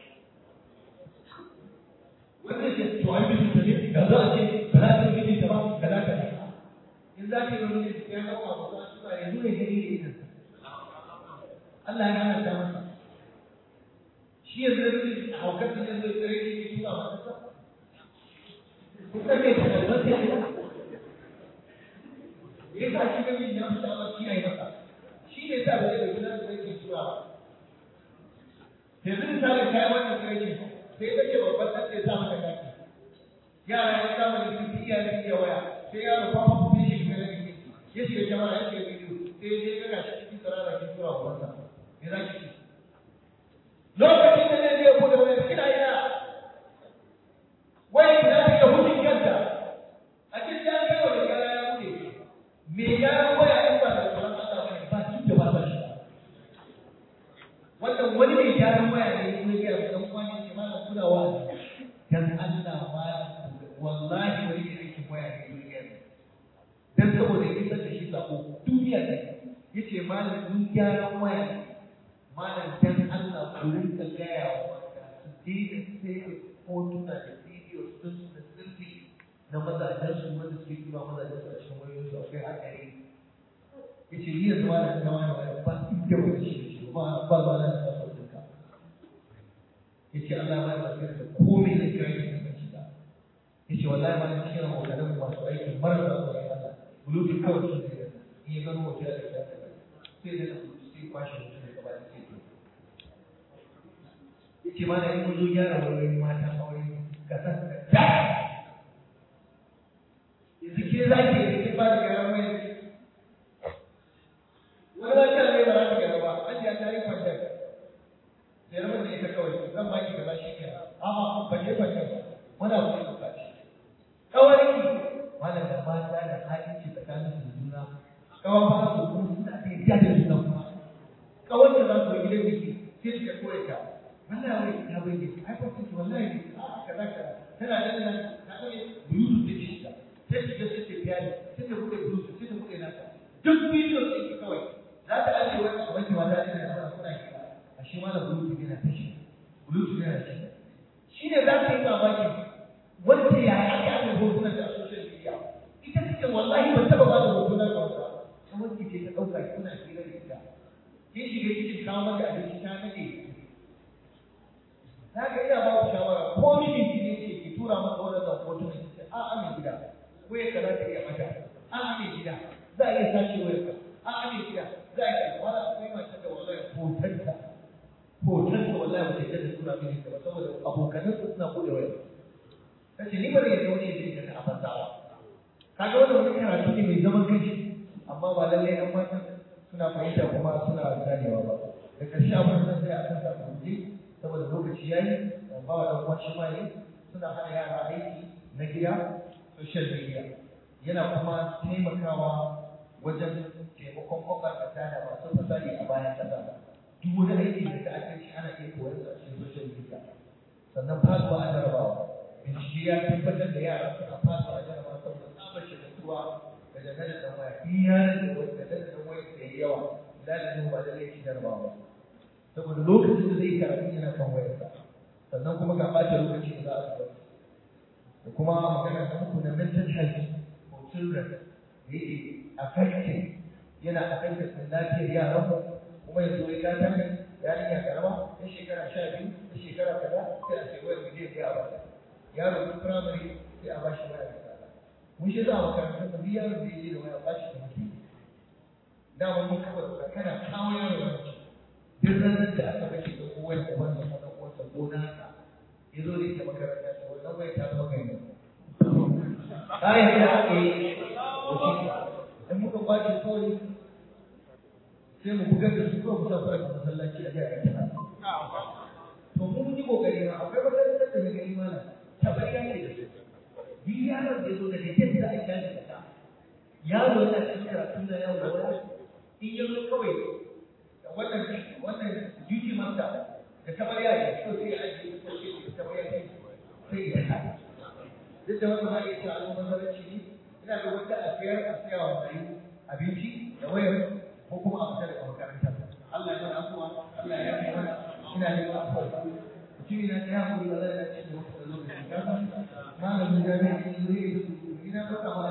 wannan ce to an bi ta ne da za a ce ba za ta yi ta ba da za ta yi in za ka yi wani ya ɗauka ba za su ba yanzu ne gani da idan Allah ya hana ta masa shi yanzu da haukar da yanzu da tsare ne ke tura masa kusa mai tattalin sai ya ya sa shi gami ya fi sha'awar kiyaye masa shi ne sa ba zai da gudanar da yake tura ba yanzu misalin kayan wannan tsare sai ka ce babban ɗan ya sa maka kaki yara ya kama da sun fi iyayen iya waya sai yaro fafa kuma ya shiga da ya shiga jama'a ya shiga bidiyo sai ya je ga shi cikin tsarara kin tura wa wasa me za ki ci lokacin da zai je bude waya kina ina wai za ki ga hutun kanta a cikin ya kai wa da gara ya bude me ya waya in ba da tsoron Allah bane ba ki da ba shi wannan wani mai gyaran waya ne ne ya ga kwani ne ma kulawa dan Allah ma wallahi wani ne aikin waya ne ya dan saboda ya da shi sako duniya ta yace malam mun gyaran waya malam dan Allah ku rinka gaya wa su sai hotuna da bidiyo sun da sirri na mazajen su wanda suke kira mazajen su a cikin wayoyin su akwai haƙari yace ni yanzu malam ta wani ba inda wani shi ba ba na da sauƙinka yace Allah ma ya ba ka komai da kai da shi da yace wallahi malam cikin abokan masu aikin marasa tsoron Allah bulutu kawai sun sai in ya gano wata da ta sai da sai kwashe mutum da gaba da sai yace ma da in mun zo gyara wurin mata aure ka san da yanzu ke za ki yi ba da gyara mai wani ba ta mai ba za ta gyara ba an ji ta yi kwantar sai rabar da ita kawai zan ba ki gaba shi ke amma ba je kwantar ba wani abu ne ba shi kawai wannan da mata da haƙiƙi tsakanin su juna kawan ba su kuma suna da yadda da juna kuma kawan da za su yi gidan biki sai su ka koya ta wallahi wai ta bai ne ai fa su wallahi ne kaza kaza tana da nan ta kai bluetooth da shi sai su ga sai ta biya sai ta bude bluetooth sai ta bude nata duk bidiyo sai ki kawai za ta aje wani abin da wata ina da kuna kira a shi ma da bluetooth yana tashi bluetooth yana tashi shi ne za ka yi mamaki wanda ya aka aka hotunan da social media ita take wallahi ban taba ba da hotunan da wata kuma kike ta dauka kuna hira da ita kin shiga cikin kawo maka abinci ta nade zaka ina ba ku shawara ko mijin ki ne ke tura maka wannan hotunan ki ce a mai gida ko ya kaza ta iya mata a mai gida za a iya sace wayar ka a mai gida za a iya wala akwai mace da wallahi hotanta wallahi ba ta da tura mini ba saboda abokanan su suna bude wayar kace ni bari ya wani yake da afantawa kaga wannan wani karatu ne mai zaman kanshi amma ba lalle ɗan mata suna fahimta kuma suna ganewa ba da ƙarshe abin da sai akan sa kuje saboda lokaci yayi ba wa dan uwan shi ma ne suna hana yara aiki na gida social media yana kuma taimakawa wajen taimakon mabarkata da masu fasari a bayan ƙasa duk wani aiki da aka ci ana iya koyar da cikin social media sannan fasuwa a jarabawa bincike ya tabbatar da yara suna fasuwa a jarabawa saboda tsabar shagaltuwa da dangane da waya in yaran da wani da dangane waya da yawa lalacin ba da laifin jarabawa ba saboda lokacin da zai karatu yana kan wayarsa sannan kuma ga ɓata lokaci da za a zuba da kuma magana ta muku na mental health for children da yake affecting yana affecting lafiyar yaran kuma yanzu ya gata ne yarinya karama ta shekara 12 ta shekara kaza sai a ce wayar miliyan ɗaya a bata yaro na primary sai a bashi wayar kaza mun shi za a makarantar da biyar da ya je da wayar bashi da mutum dama mun kawai kana kawo yaro da mutum duk ranar da aka kashe da kowai da wannan wata gona ya zo da ita makaranta ta wannan wai ta zama kai ne kayan da aka yi in muka kwace kawai sai mu bugar da su kawai mu sa fara masallaci a jihar ta to mun yi kokari ma akwai makarantar da mai gari mana ta bayyana da su duk yaron da ya zo da yadda da aka yi ta yaro yana cikin karatu da yawo da waya in ya zo kawai wannan duty master da tabarya ne so sai a ajiye ko sai da tabarya ne sai ya ta duk da wannan ba ya ce al'ummaranci ne ina da wata a wa mai abinci da wayar ko kuma a fita daga makaranta Allah ya mana afuwa Allah ya yi mana ina neman afuwa mutum na ta hakuri Allah ya ce da mutum da lokaci malamin jami'a ne zai yi ina ɗauka